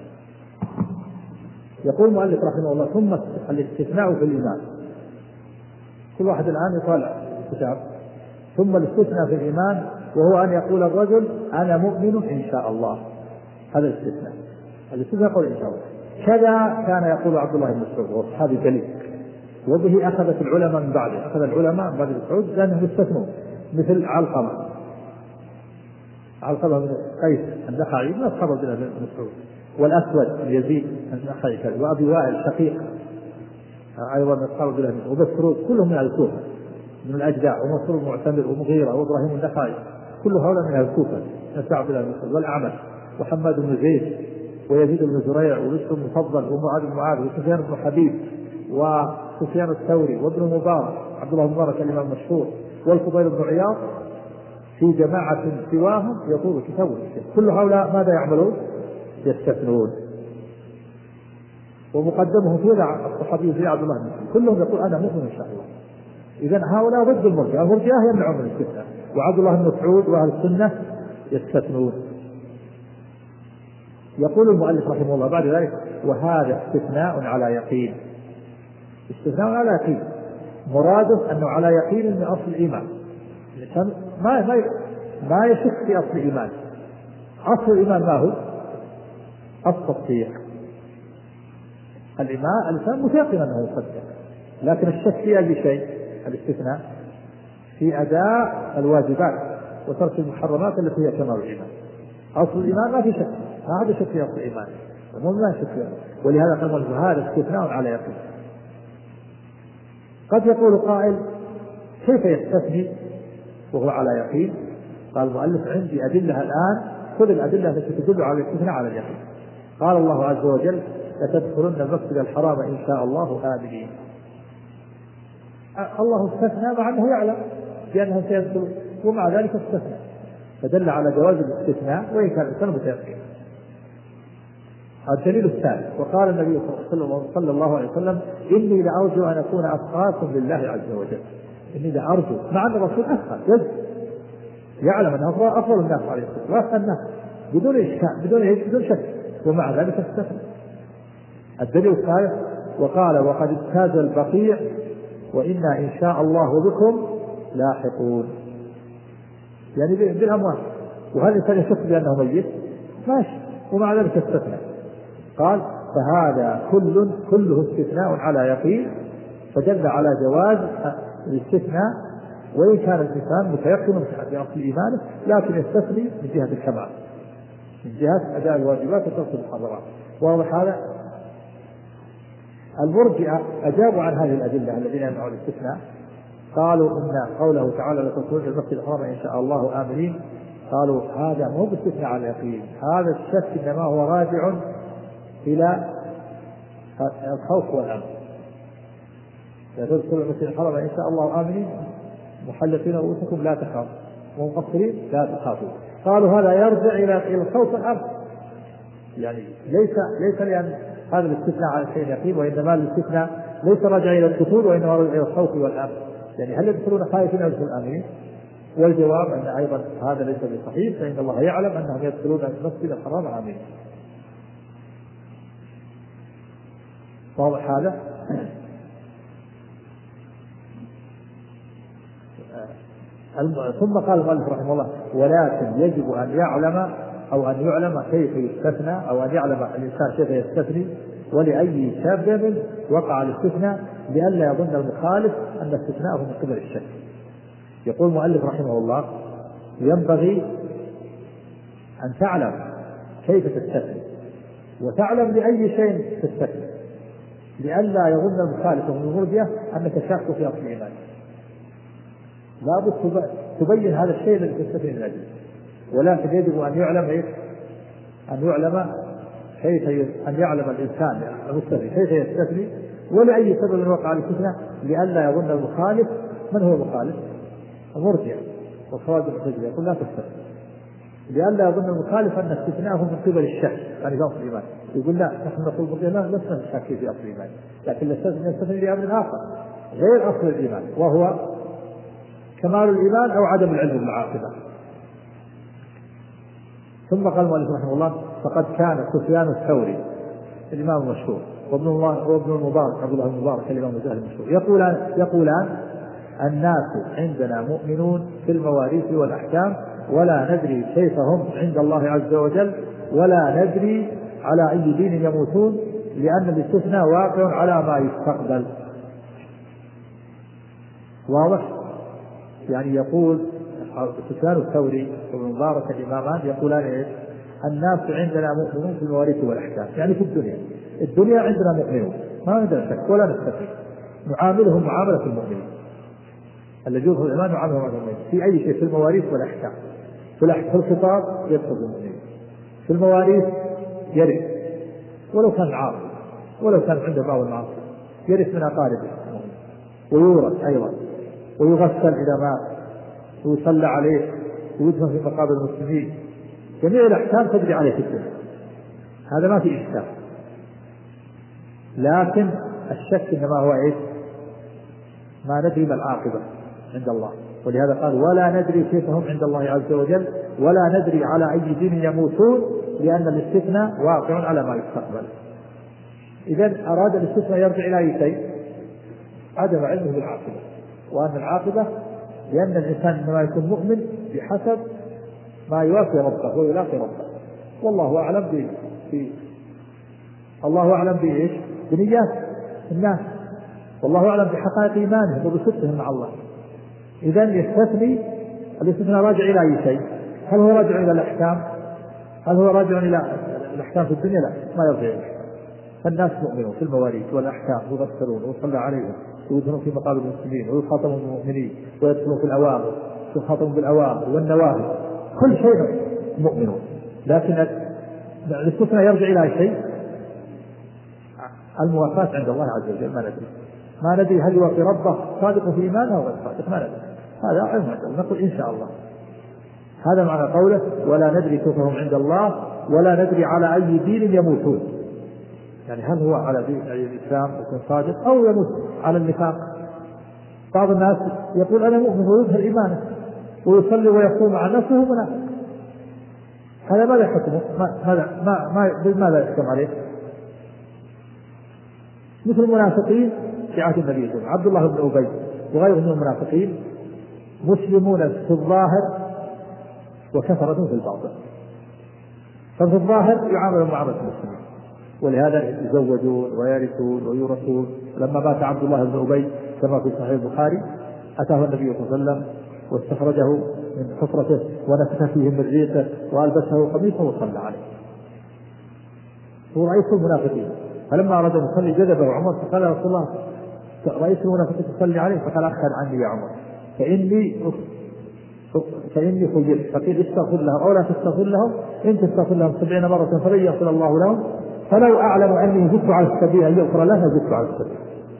يقول المؤلف رحمه الله ثم الاستثناء في الإيمان. كل واحد الآن يطالع الكتاب. ثم الاستثناء في الإيمان وهو أن يقول الرجل أنا مؤمن إن شاء الله. هذا الاستثناء. الاستثناء يقول إن شاء الله. كذا كان يقول عبد الله بن مسعود وأصحابه جليل، وبه أخذت العلماء من بعده، أخذ العلماء من بعد مسعود لأنهم استثنوا، مثل علقمة علقمة بن قيس النخعي من أصحاب عبد الله بن مسعود، والأسود بن يزيد النخعي، وأبي وائل شقيق أيضا من أصحاب عبد الله بن مسعود، وبسرود كلهم من الكوفة من الأجداع، ومنصور المعتمر ومغيرة وإبراهيم النخعي كل هؤلاء من أهل الكوفة، نسع بن المسعود والأعمش وحماد بن زيد ويزيد بن زريع وبشر بن مفضل ومعاذ بن معاذ وسفيان بن حبيب وسفيان الثوري وابن مبارك عبد الله بن مبارك الإمام المشهور والفضيل بن عياض في جماعة سواهم يطول كتاب الشيخ. كل هؤلاء ماذا يعملون؟ يستثنون. ومقدمهم في الصحابي زي عبد الله بن مسعود كلهم يقول أنا مؤمن إن شاء الله. إذن هؤلاء ضد المرجئة، المرجئة يمنعون من الاستثناء، وعبد الله بن مسعود وأهل السنة يستثنون. يقول المؤلف رحمه الله بعد ذلك: وهذا استثناء على يقين. استثناء على يقين مراده أنه على يقين من أصل الإيمان، ما ما ما يشك في أصل الإيمان. أصل الإيمان ما هو؟ التصديق. الإيمان الإنسان متيقن أنه يصدق، لكن الشك في أي شيء؟ الاستثناء في أداء الواجبات وترك المحرمات التي هي كمال الإيمان. أصل الإيمان ما في شك، ما هذا شك في أصل الإيمان، مو ما شك فيه. ولهذا قال هذا استثناء على يقين. قد يقول قائل: كيف يستثني وهو على يقين؟ قال المؤلف: عندي أدلة الآن، خذ الأدلة التي تدل على الاستثناء على اليقين. قال الله عز وجل: لتدخلن المسجد الحرام إن شاء الله آمنين. الله استثنى مع أنه يعلم بأنهم سيدخلون، ومع ذلك استثنى، فدل على جواز الاستثناء وإن كان الإنسان متيقن. الدليل الثالث: وقال النبي صلى الله عليه وسلم: إني لأرجو أن أكون أتقاكم لله عز وجل. إني لأرجو، مع أن الرسول أثقل يجب يعلم أنه أفضل الناس عليه الصلاة وأثقل الناس بدون إشكال بدون بدون شك، ومع ذلك استثنى. الدليل الثالث: وقال: وقد اجتاز البقيع وإنا إن شاء الله بكم لاحقون. يعني بالأموات، وهل الإنسان يشك بأنه ميت؟ ماشي، ومع ذلك استثنى. قال: فهذا كل كله استثناء على يقين، فدل على جواز الاستثناء وإن كان الإنسان متيقن بأصل إيمانه، لكن يستثني من جهة الكمال، من جهة أداء الواجبات وترك المحرمات. واضح هذا؟ المرجئة أجابوا عن هذه الأدلة الذين يمنعون الاستثناء، قالوا إن قوله تعالى: لتدخلن المسجد الحرام إن شاء الله آمنين، قالوا هذا مو باستثناء على اليقين، هذا الشك إنما هو راجع إلى الخوف والأمن. لتدخلن المسجد الحرام إن شاء الله آمنين محلقين رؤوسكم لا تخافوا ومقصرين لا تخافوا. قالوا هذا يرجع إلى الخوف والأمن، يعني ليس ليس لأن هذا الاستثناء على شيء يقين، وإنما الاستثناء ليس راجع إلى الدخول وإنما راجع إلى الخوف والأمن. يعني هل يدخلون خائفين أو يدخلون آمنين؟ والجواب أن أيضا هذا ليس بصحيح، فإن الله يعلم أنهم يدخلون المسجد الحرام آمنين. واضح هذا؟ ثم قال المؤلف رحمه الله: ولكن يجب أن يعلم أو أن يعلم كيف يستثنى، أو أن يعلم الإنسان كيف يستثني ولأي سبب وقع الاستثناء، لئلا يظن المخالف أن استثناءه من قبل الشك. يقول المؤلف رحمه الله: ينبغي أن تعلم كيف تستثني، وتعلم لأي شيء تستثني، لئلا يظن المخالف من المرجئة أنك شاك في أصل الإيمان. لابد تبين هذا الشيء الذي تستثني من أجله، ولكن يجب أن يعلم إيه؟ أن يعلم كيف أن يعلم الإنسان المستثني كيف يستثني ولأي سبب وقع الاستثناء، لئلا يظن المخالف. من هو المخالف؟ المرجئة والخوارج المعتزلة يقول لا تستثني، لئلا يظن المخالف أن استثناءه من قبل الشك يعني في أصل الإيمان. يقول لا، نحن نقول المرجئة لسنا شاكين في أصل الإيمان، لكن نستثني لأمر آخر غير أصل الإيمان، وهو كمال الإيمان أو عدم العلم بالعاقبة. ثم قال المؤلف رحمه الله: فقد كان سفيان الثوري الإمام المشهور وابن الله وابن المبارك عبد الله بن المبارك الإمام المشهور يقولان يقولان الناس عندنا مؤمنون في المواريث والأحكام، ولا ندري كيف هم عند الله عز وجل، ولا ندري على أي دين يموتون، لأن الاستثناء واقع على ما يستقبل. واضح؟ يعني يقول سفيان الثوري وابن المبارك الإمامان يقولان إيه؟ الناس عندنا مؤمنون في المواريث والأحكام، يعني في الدنيا الدنيا عندنا مؤمنون ما عندنا شك ولا نستثني، نعاملهم معاملة المؤمنين الذي يظهر الإيمان، نعاملهم معاملة المؤمنين في أي شيء في المواريث والأحكام. في الخطاب يدخل المؤمنين، في المواريث يرث ولو كان عاصي، ولو كان عنده بعض المعاصي يرث من أقاربه، ويورث أيضا، ويغسل إذا مات، ويصلى عليه، ويدفن في مقابر المسلمين. جميع الأحكام تجري عليه في الدنيا، هذا ما في إشكال. لكن الشك إنما هو إيش؟ ما ندري ما العاقبة عند الله، ولهذا قال ولا ندري كيف هم عند الله عز وجل، ولا ندري على أي دين يموتون، لأن الاستثناء واقع على ما يستقبل. إذن أراد الاستثناء يرجع إلى أي شيء؟ عدم علمه بالعاقبة، وأن العاقبة لأن الإنسان إنما يكون مؤمن بحسب ما يوافي ربه ويلاقي ربه، والله أعلم في الله أعلم بإيش؟ بنيات الناس، والله أعلم بحقائق إيمانهم وبصدقهم مع الله. إذن يستثني، الاستثناء راجع إلى أي شيء؟ هل هو راجع إلى الأحكام؟ هل هو راجع إلى الأحكام في الدنيا؟ لا، ما يرجع إلى الأحكام. فالناس مؤمنون في المواريث والأحكام، يغسلون ويصلى عليهم، ويدخلون في مقابر المسلمين، ويخاطبون بالمؤمنين، ويدخلون في الأوامر، ويخاطبون بالأوامر والنواهي، كل شيء مؤمنون. لكن الاستثناء يرجع إلى أي شيء؟ الموافاة عند الله عز وجل، ما ندري ما ندري هل يوافي ربه صادق في إيمانه أو غير صادق، ما ندري، هذا علم عند الله، نقول إن شاء الله. هذا معنى قوله ولا ندري كيف هم عند الله، ولا ندري على أي دين يموتون، يعني هل هو على دين الإسلام يكون صادق أو يموت على النفاق. بعض الناس يقول أنا مؤمن ويظهر إيمانه ويصلي ويصوم مع نفسه منافق، هذا ماذا يحكمه؟ ماذا ما ما ماذا يحكم عليه؟ مثل المنافقين في عهد النبي صلى الله عليه وسلم، عبد الله بن أبي وغيره من المنافقين، مسلمون في الظاهر وكفرة في الباطن. ففي الظاهر يعاملون معاملة المسلمين، ولهذا يزوجون ويرثون ويورثون. لما مات عبد الله بن أبي كما في صحيح البخاري أتاه النبي صلى الله عليه وسلم واستخرجه من حفرته ونفخ فيه من ريقه وألبسه قميصه وصلى عليه، هو رئيس المنافقين. فلما أراد أن يصلي جذبه عمر فقال يا رسول الله رئيس المنافقين تصلي عليه، فقال أخر عني يا عمر فإني فإني خيرت، فقيل استغفر لهم أو لا تستغفر لهم، إن تستغفر لهم سبعين مرة فلن يغفر الله لهم، فلو أعلم أني زدت على السبيل أن يغفر له زدت على السبيل.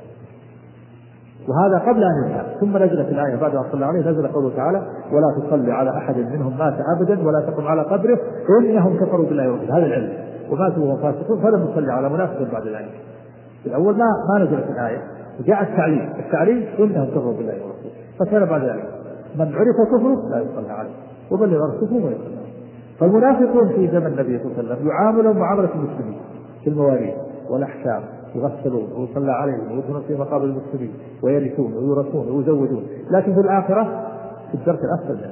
وهذا قبل أن ينتهي. ثم نزلت الآية بعد أن صلى عليه، نزل قوله تعالى ولا تصلي على أحد منهم مات أبدا ولا تقم على قبره إنهم كفروا بالله ورسوله، هذا العلم، وماتوا وهم فاسقون فلم يصلي على منافق بعد الآية. في الأول ما ما نزلت الآية، وجاء التعليم التعليم إنهم كفروا بالله ورسوله، فكان بعد ذلك من عرف كفره لا يصلى عليه وبلغ رسوله ويصلى عليه. فالمنافقون في زمن النبي صلى الله عليه وسلم يعاملون معاملة المسلمين في المواريث والأحكام، يغسلون ويصلى عليهم ويدخلون في مقابر المسلمين ويرثون ويورثون ويزوجون، لكن في الآخرة في الدرك الأسفل منه.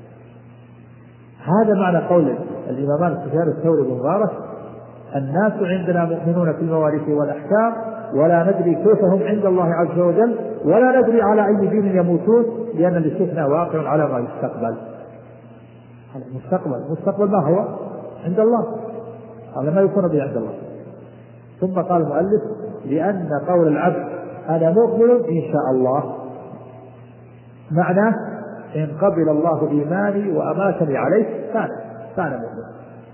هذا معنى قول الإمامان سفيان الثوري بن مبارك الناس عندنا مؤمنون في المواريث والأحكام ولا ندري كيف هم عند الله عز وجل، ولا ندري على أي دين يموتون، لأن الاستثناء واقع على ما يستقبل. المستقبل المستقبل ما هو؟ عند الله، هذا ما يكون به عند الله. ثم قال المؤلف لأن قول العبد أنا مؤمن إن شاء الله معناه إن قبل الله إيماني وأماتني عليه كان كان مؤمن.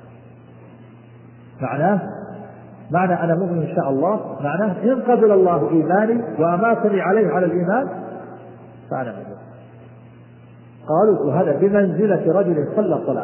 معناه معنى أنا مؤمن إن شاء الله معناه إن قبل الله إيماني وأماتني عليه على الإيمان فأنا مؤمن. قالوا وهذا بمنزلة رجل صلى الصلاة،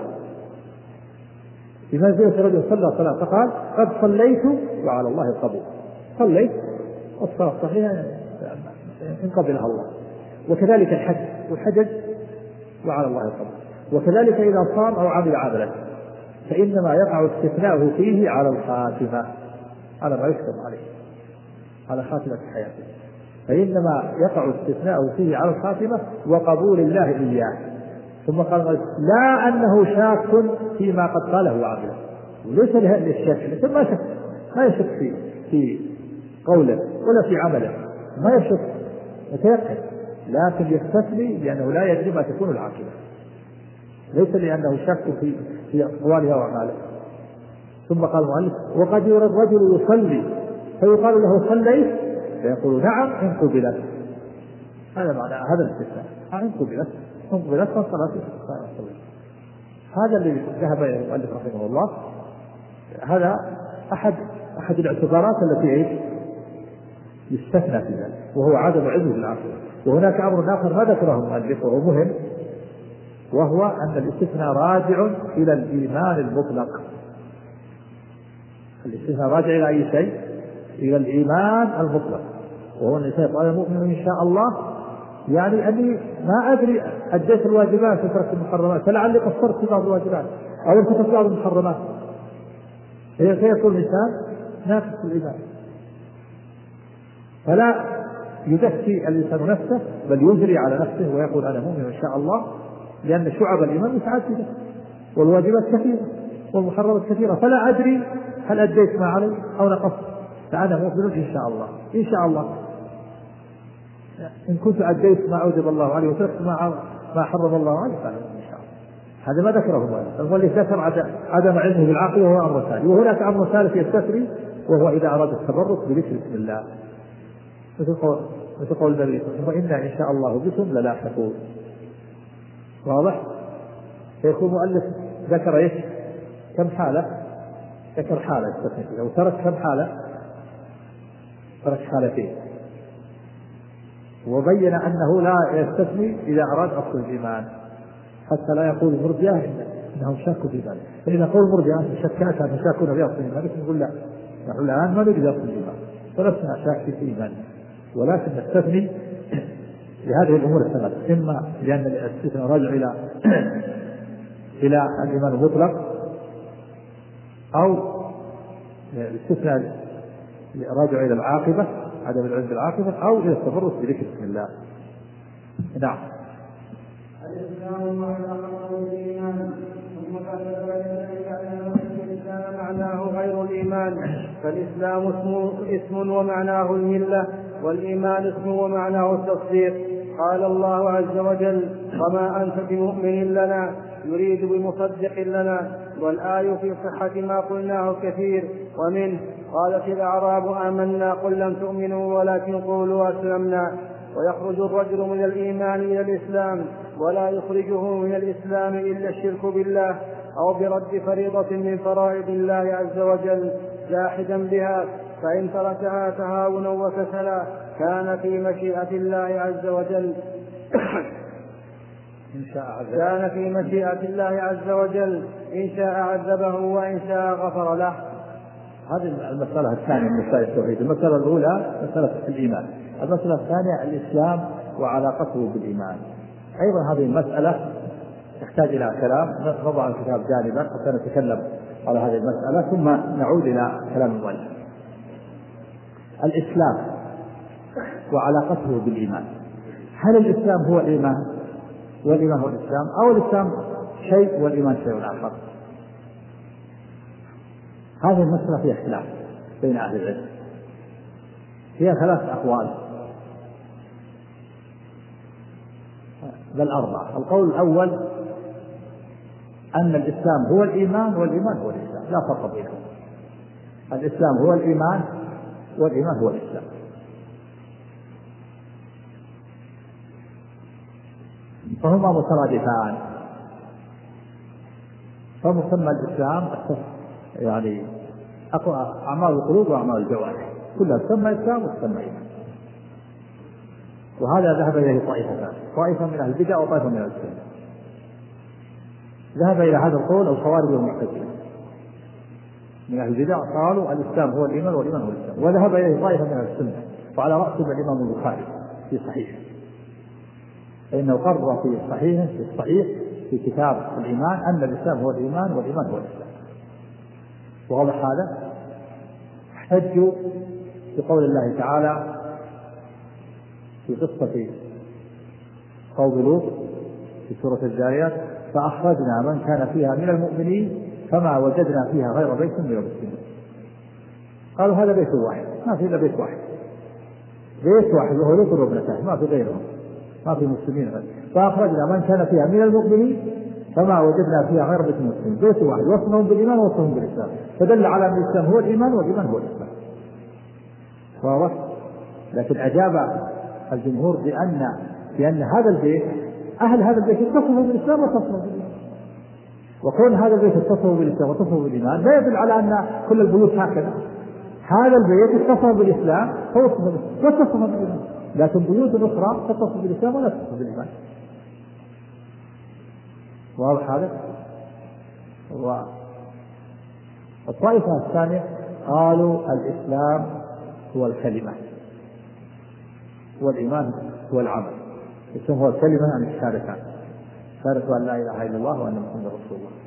بمنزلة رجل صلى الصلاة، فقال قد صليت وعلى الله القبول، صليت والصلاة صحيحة إن قبلها الله. وكذلك الحج والحجج وعلى الله القبول. وكذلك إذا صام أو عمل عملا فإنما يقع استثناؤه فيه على الخاتمة، على ما يكتب عليه، على خاتمة حياته، فإنما يقع استثناؤه فيه على الخاتمة وقبول الله إياه. ثم قال لا أنه شاك فيما قد قاله وعمله، وليس للشك، ما شك ما يشك في في قوله ولا في عمله، ما يشك يتيقن، لكن يستثني لأنه لا يدري ما تكون العاقبة، ليس لأنه شك في في أقوالها وأعمالها. ثم قال المؤلف وقد يرى الرجل يصلي فيقال له صليت فيقول نعم إن قبلت، هذا معنى هذا الاستثناء، إن قبلت إن قبلت فالصلاة. هذا اللي ذهب إليه المؤلف رحمه الله. هذا أحد أحد الاعتبارات التي إيش يستثنى في ذلك، وهو عدم علمه بالعقل. وهناك أمر آخر ما ذكره المؤلف وهو مهم، وهو أن الاستثناء راجع إلى الإيمان المطلق. الاستثناء راجع إلى أي شيء؟ إلى الإيمان المطلق، وهو الإنسان قال المؤمن إن شاء الله، يعني أني ما أدري أديت الواجبات وتركت المحرمات، فلعلي قصرت في بعض الواجبات أو ارتكبت بعض المحرمات، فيكون الإنسان ناقص الإيمان. فلا يزكي الإنسان نفسه، بل يجري على نفسه ويقول أنا مؤمن إن شاء الله، لأن شعب الإيمان متعددة والواجبات كثيرة والمحرمات كثيرة، فلا أدري هل أديت ما علي أو نقصت، فأنا مؤمن إن شاء الله. إن شاء الله إن كنت أديت ما أوجب الله عليه وتركت ما ما حرم الله عليه فأنا إن شاء الله. هذا ما ذكره هو اللي ذكر عدم علمه بالعقل، وهو أمر ثاني. وهناك أمر ثالث يستثني، وهو إذا أراد التبرك بذكر اسم الله، مثل قول مثل قول النبي صلى الله عليه وسلم وإنا إن شاء الله بكم للاحقون. واضح؟ فيكون مؤلف ذكر إيش؟ كم حالة؟ ذكر حالة يستثني، لو ترك كم حالة؟ ترك حالتين، وبين أنه لا يستثني إذا أراد أصل الإيمان، حتى لا يقول المرجئة إنهم شاكوا في ذلك. فإذا قول المرجئة شكاك أن شاكون في أصل الإيمان، نقول لا، نحن الآن ما نريد أصل الإيمان، فلسنا شاك في الإيمان، ولكن نستثني لهذه الأمور الثلاثة، إما لأن الاستثناء راجع إلى إلى الإيمان المطلق، أو الاستثناء راجع إلى العاقبة عدم العلم بالعاقبة، أو إلى التبرك بذكر اسم الله. نعم. الإسلام معناه الإيمان، ثم قال ذلك أن الإسلام معناه غير الإيمان، فالإسلام اسم, اسم ومعناه الملة، والإيمان اسم ومعناه التصديق. قال الله عز وجل وما أنت بمؤمن لنا، يريد بمصدق لنا. والآية في صحة ما قلناه كثير، ومنه قالت الأعراب آمنا قل لم تؤمنوا ولكن قولوا أسلمنا. ويخرج الرجل من الإيمان إلى الإسلام، ولا يخرجه من الإسلام إلا الشرك بالله أو برد فريضة من فرائض الله عز وجل جاحدا بها، فإن تركها تهاونا وكسلا كان في مشيئة الله عز وجل إن شاء كان في مشيئة الله عز وجل إن شاء عذبه وإن شاء غفر له. هذه المسألة الثانية من مسائل التوحيد. المسألة الأولى مسألة الإيمان، المسألة الثانية الإسلام وعلاقته بالإيمان. أيضا هذه المسألة تحتاج إلى كلام، نضع الكتاب جانبا حتى نتكلم على هذه المسألة ثم نعود إلى كلام المؤلف. الإسلام وعلاقته بالإيمان، هل الإسلام هو الإيمان والإيمان هو الإسلام، أو الإسلام شيء والإيمان شيء آخر؟ هذه المسألة فيها اختلاف بين أهل العلم، فيها ثلاث أقوال بل أربعة. القول الأول أن الإسلام هو الإيمان والإيمان هو الإسلام، لا فرق بينهم. الإسلام هو الإيمان والإيمان هو الإسلام. فهما مترادفان، فمسمى الإسلام يعني أعمال القلوب وأعمال الجوارح كلها تسمى إسلام وتسمى إيمان. وهذا ذهب إليه طائفتان، طائفة من أهل البدع وطائفة من أهل السنة. ذهب إلى هذا القول الخوارج والمعتزلة من أهل البدع، قالوا الإسلام هو الإيمان والإيمان هو الإسلام. وذهب إليه طائفة من أهل السنة، وعلى رأسهم الإمام البخاري في صحيحه، فإنه قرر في صحيحه في الصحيح في كتاب الإيمان أن الإسلام هو الإيمان والإيمان هو الإسلام. واضح هذا؟ احتجوا بقول الله تعالى في قصة قوم لوط في سورة الجاريات فأخرجنا من كان فيها من المؤمنين فما وجدنا فيها غير بيت من المسلمين. قالوا هذا بيت واحد، ما في إلا بيت واحد، بيت واحد وهو لوط وابنته، ما في غيرهم، ما في مسلمين غير. فأخرجنا من كان فيها من المؤمنين فما وجدنا فيها غير بيت المسلمين، بيت واحد وصفهم بالإيمان ووصفهم بالإسلام، فدل على أن الإسلام هو الإيمان والإيمان هو الإسلام. واضح؟ لكن أجاب الجمهور بأن بأن هذا البيت أهل هذا البيت يتصفون بالإسلام وتصفون بالإيمان، وكون هذا البيت اتصفوا بالإسلام واتصفوا بالإيمان لا يدل على أن كل البيوت هكذا. هذا البيت اتصف بالإسلام واتصف بالإيمان، لكن بيوت أخرى تتصف بالإسلام ولا تتصف بالإيمان. واضح هذا؟ والطائفة الثانية قالوا الإسلام هو الكلمة والإيمان هو العمل. الإسلام هو الكلمة عن الشهادتان، شهادة أن لا إله إلا الله وأن محمدا رسول الله،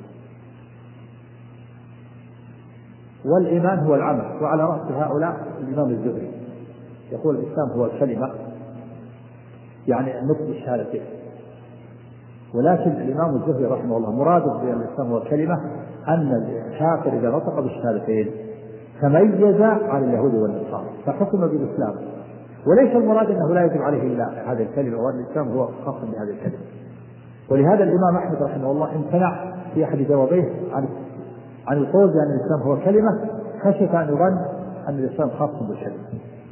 والإيمان هو العمل. وعلى رأس هؤلاء الإمام الزهري يقول الإسلام هو الكلمة، يعني النطق بالشهادتين. ولكن الإمام الزهري رحمه الله مراده بأن الإسلام هو الكلمة أن الكافر إذا نطق بالشهادتين تميز عن اليهود والنصارى فحكم بالإسلام، وليس المراد أنه لا يجب عليه إلا هذه الكلمة وأن الإسلام هو خاص بهذه الكلمة. ولهذا الإمام أحمد رحمه الله امتنع في أحد جوابيه عن عن القول بأن الإسلام هو كلمة خشية أن يظن أن الإسلام خاص بالكلمة.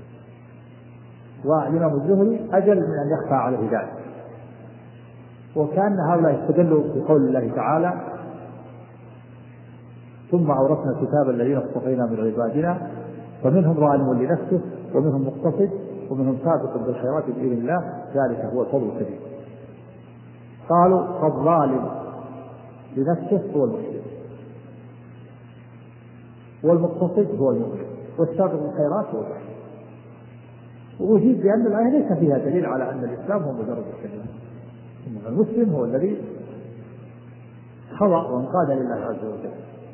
والإمام الزهري أجل من أن يخفى عليه ذلك. وكأن هؤلاء استدلوا بقول الله تعالى ثم أورثنا الكتاب الذين اصطفينا من عبادنا فمنهم ظالم لنفسه ومنهم مقتصد ومنهم سابق بالخيرات بإذن الله ذلك هو الفضل الكبير. قالوا فالظالم لنفسه هو المسلم والمقتصد هو المؤمن والسابق بالخيرات هو المؤمن. وأجيب بأن الآية ليس فيها دليل على أن الإسلام هو مجرد الكلمة، إنما المسلم هو الذي خضع وانقاد لله عز وجل.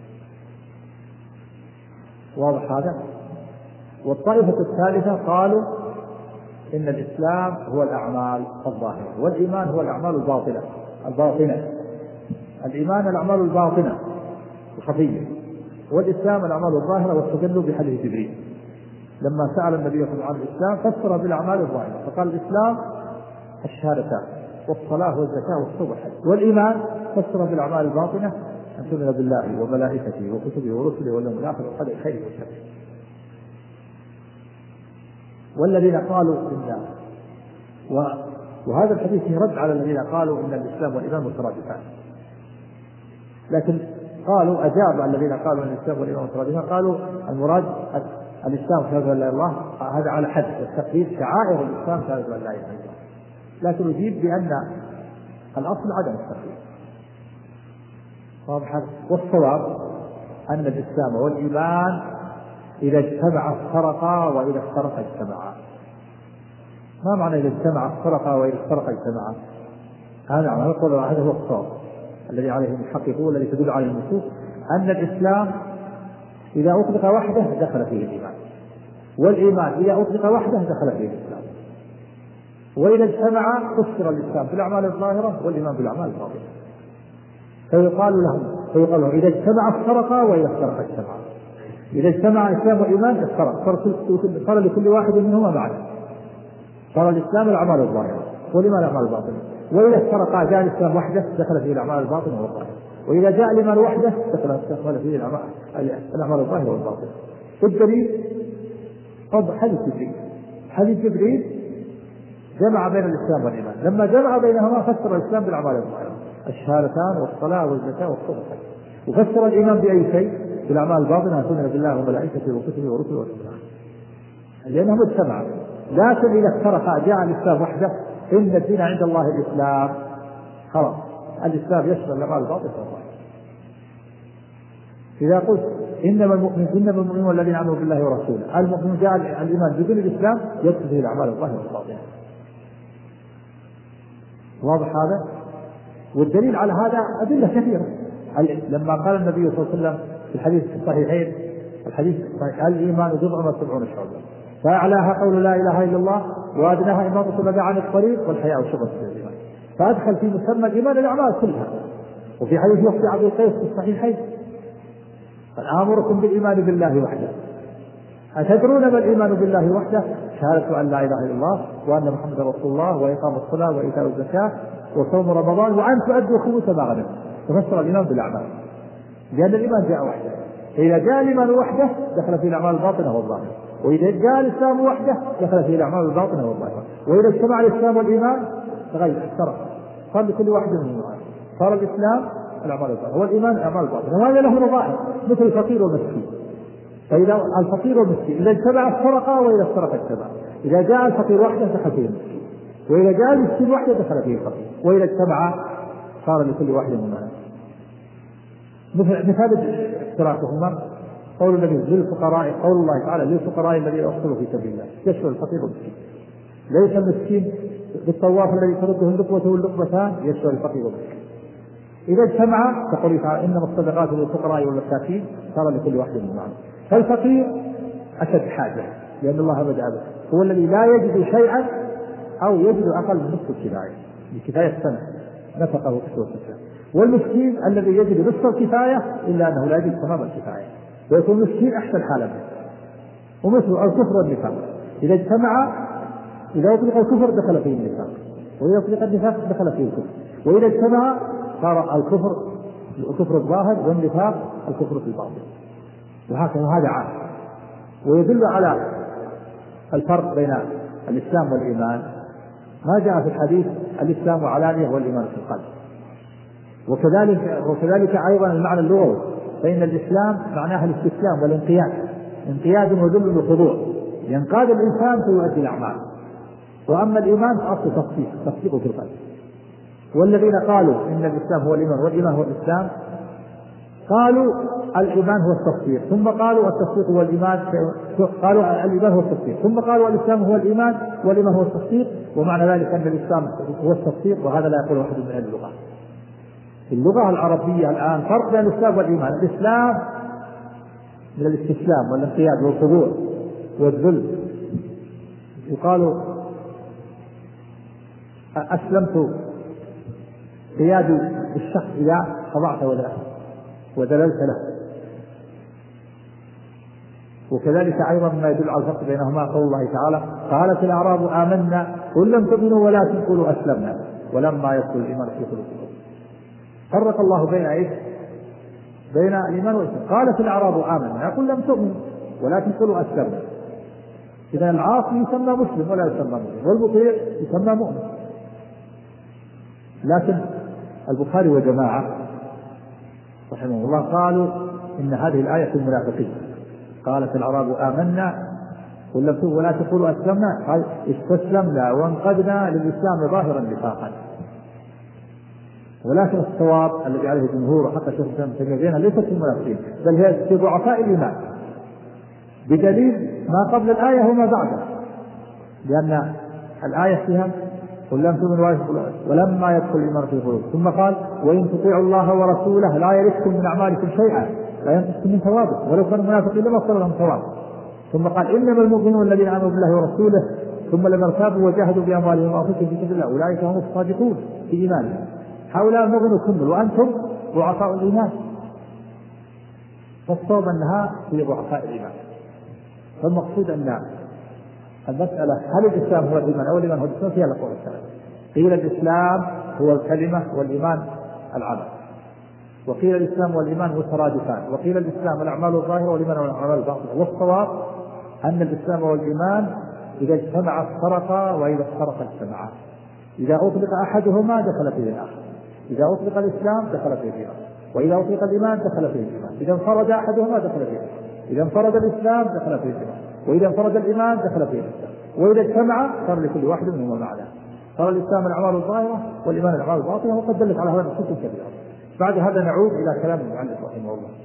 واضح هذا؟ والطائفة الثالثة قالوا إن الإسلام هو الأعمال الظاهرة والإيمان هو الأعمال الباطنة الباطنة الإيمان الأعمال الباطنة الخفية، والإسلام الأعمال الظاهرة. واستدلوا بحديث جبريل لما سأل النبي صلى الله عليه وسلم عن الإسلام فسر بالأعمال الظاهرة فقال الإسلام الشهادتان والصلاة والزكاة والصوم والحج، والإيمان فسر بالأعمال الباطنة أن تؤمن بالله وملائكته وكتبه ورسله واليوم الآخر وقدر خيره وشره. والذين قالوا إن وهذا الحديث يرد على الذين قالوا إن الإسلام والإيمان مترادفان، لكن قالوا أجاب الذين قالوا أن الإسلام والإيمان مترادفان قالوا المراد الإسلام شهادة لا إله إلا الله، هذا على حد والتقييد شعائر الإسلام شهادة لا إله إلا الله. لكن نجيب بأن الأصل عدم التقييد. والصواب أن الإسلام والإيمان إذا اجتمع افترقا وإذا افترقا اجتمعا. ما معنى إذا اجتمع افترقا وإذا افترقا اجتمعا؟ هذا هذا هو الصواب الذي عليه المحققون الذي تدل عليه النصوص أن الإسلام إذا أطلق وحده دخل فيه الإيمان، والإيمان إذا أطلق وحده دخل فيه الإسلام، وإذا اجتمع فسر الإسلام بالأعمال الظاهرة والإيمان بالأعمال الباطنة. فيقال لهم فيقال لهم إذا اجتمع افترقا وإذا افترقا اجتمعا. إذا اجتمع الإسلام والإيمان افترق صار لكل واحد منهما معنى، صار الإسلام الأعمال الظاهرة والإيمان الأعمال الباطنة. وإذا افترقا جاء الإسلام وحده دخل فيه الأعمال الباطنة والظاهرة، وإذا جاء الإيمان وحده دخل فيه الأعمال الظاهرة والباطنة. الدليل حديث جبريل حديث جبريل جمع بين الإسلام والإيمان، لما جمع بينهما فسر الإسلام بالأعمال الظاهرة الشهادتان والصلاة والزكاة والصوم والحج، وفسر الإيمان بأي شيء بالأعمال الباطنة أن تؤمن بالله وملائكته وكتبه ورسله والإيمان، لأنهم اجتمعوا. لكن إذا افترقا جاء الإسلام وحده إن الدين عند الله الإسلام، خلاص الإسلام يشمل الأعمال الباطنة والظاهرة. إذا قلت إنما المؤمن إنما المؤمنون الذين آمنوا بالله ورسوله، المؤمن جاء الإيمان بدون الإسلام يدخل فيه الأعمال الظاهرة والباطنة. واضح هذا؟ والدليل على هذا أدلة كثيرة. لما قال النبي صلى الله عليه وسلم في الحديث الصحيحين الحديث الصحيح الإيمان بضع وسبعون شعبة فأعلاها قول لا إله إلا الله وأدناها إماطة الأذى عن الطريق والحياء شعبة من الإيمان. فأدخل في مسمى الإيمان الأعمال كلها. وفي حديث وفد عبد القيس في الصحيحين آمركم بالإيمان بالله وحده أتدرون ما الإيمان بالله وحده؟ شهادة أن لا إله إلا الله وأن محمدا رسول الله وإقام الصلاة وإيتاء الزكاة وصوم رمضان وأن تؤدوا خمس ما غنمتم. تفسر الإيمان بالأعمال لأن الإيمان جاء وحده. إذا جاء الإيمان وحده دخل فيه الأعمال الباطنة والظاهرة، وإذا جاء الإسلام وحده دخل فيه الأعمال الباطنة والظاهرة. وإذا اجتمع الإسلام والإيمان تغير افترق، صار لكل واحد منهما. صار الإسلام الأعمال الظاهرة، والإيمان أعمال باطنة، وهذا له نظائر مثل الفقير والمسكين. فإذا الفقير والمسكين إذا اجتمع افترقا، وإذا افترقا اجتمعا. إذا جاء الفقير وحده دخل فيه المسكين، وإذا جاء المسكين وحده دخل فيه الفقير، وإذا اجتمعا صار لكل واحد منهما. مثل مثال افتراقهما قول النبي للفقراء، قول الله تعالى للفقراء الذين أحصروا في سبيل الله، يشمل الفقير والمسكين. ليس المسكين بالطواف الذي ترده اللقمة واللقمتان، يشمل الفقير والمسكين. إذا اجتمع تقول تعالى إنما الصدقات للفقراء والمساكين، صار لكل واحد منهما. فالفقير أشد حاجة، لأن الله بدأ به، هو الذي لا يجد شيئا أو يجد أقل من نصف الكفاية، بكفاية سنة نفقه وكسوة السنة. والمسكين الذي يجد نصف الكفاية إلا أنه لا يجد تمام الكفاية، ويكون مسكين أحسن حالة منه. ومثل الكفر والنفاق، إذا اجتمع إذا أطلق الكفر دخل فيه النفاق، وإذا أطلق النفاق دخل فيه الكفر، وإذا اجتمع صار الكفر الكفر الظاهر والنفاق الكفر في الباطن، وهكذا. هذا عام ويدل على الفرق بين الإسلام والإيمان ما جاء في الحديث الإسلام علانية والإيمان في القلب. وكذلك وكذلك أيضا المعنى اللغوي، فإن الإسلام معناه الاستسلام والانقياد، انقياد وذل وخضوع، ينقاد الإنسان فيؤدي الأعمال. وأما الإيمان فأصل تصديق تصديقه في القلب. والذين قالوا إن الإسلام هو الإيمان والإيمان هو الإسلام قالوا الإيمان هو التصديق، ثم قالوا التصديق هو الإيمان، قالوا الإيمان هو التصديق، ثم قالوا الإسلام هو الإيمان والإيمان هو التصديق. ومعنى ذلك أن الإسلام هو التصديق، وهذا لا يقول أحد من أهل اللغة. في اللغة العربية الآن فرق بين الإسلام والإيمان. الإسلام من الاستسلام والانقياد والخضوع والذل، يقال أسلمت قيادي بالشخص إذا خضعت وذللت له. وكذلك أيضا ما يدل على الفرق بينهما قول الله تعالى قالت الأعراب آمنا قل لم تؤمنوا ولكن قولوا أسلمنا ولما يدخل الإيمان في قلوبكم. فرق الله بين إيش؟ بين الإيمان والإسلام. قالت الأعراب آمنا قل لم تؤمنوا ولكن قولوا أسلمنا. إذا العاصي يسمى مسلم ولا يسمى مسلم، والمطيع يسمى مؤمن. لكن البخاري وجماعة رحمه الله قالوا إن هذه الآية في المنافقين. قالت الأعراب آمنا قل لم تؤمنوا ولا تقولوا أسلمنا، استسلمنا وانقدنا للإسلام ظاهرا نفاقا. ولكن الصواب الذي عليه الجمهور وحتى شيخ الإسلام ابن تيمية ليست في المنافقين، بل هي في ضعفاء الإيمان، بدليل ما قبل الآية وما بعدها. لأن الآية فيها قل لم تؤمنوا ولما يدخل الإيمان في قلوبكم، ثم قال وإن تطيعوا الله ورسوله لا يلدكم من أعمالكم شيئا، لا ينقصكم من ثوابه ولو كانوا منافقين لما صار لهم ثواب. ثم قال إنما المؤمنون الذين آمنوا بالله ورسوله ثم لم يرتابوا وجاهدوا بأموالهم وأنفسهم في سبيل الله أولئك هم الصادقون في إيمانهم. هؤلاء المؤمنون كمل وأنتم ضعفاء الإيمان. فالصواب أنها في ضعفاء الإيمان. فالمقصود أن المسألة هل الإسلام هو الإيمان أو الإيمان هو الإسلام فيها لقول السلام. قيل الإسلام هو الكلمة والإيمان العمل، وقيل الإسلام والإيمان مترادفان، وقيل الإسلام الأعمال الظاهرة والإيمان والأعمال الباطنة. والصواب أن الإسلام والإيمان إذا اجتمع افترقا وإذا افترقا اجتمعا. إذا أطلق أحدهما دخل فيه الآخر، إذا أطلق الإسلام دخل فيه الإيمان، وإذا أطلق الإيمان دخل فيه الإيمان. إذا انفرد أحدهما دخل فيه الإيمان، إذا انفرد الإسلام دخل فيه الإيمان، وإذا انفرد الإيمان دخل فيه الإسلام، وإذا اجتمع صار لكل واحد منهما معنى. صار الإسلام الأعمال الظاهرة والإيمان الأعمال الباطنة، وقد دلت على هذا النصوص كثيرة. بعد هذا نعود إلى كلام المؤلف رحمه الله.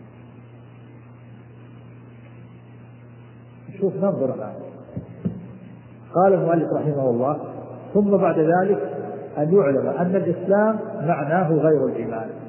شوف ننظر الآن. قال المؤلف رحمه الله ثم بعد ذلك أن يعلم أن الإسلام معناه غير الإيمان.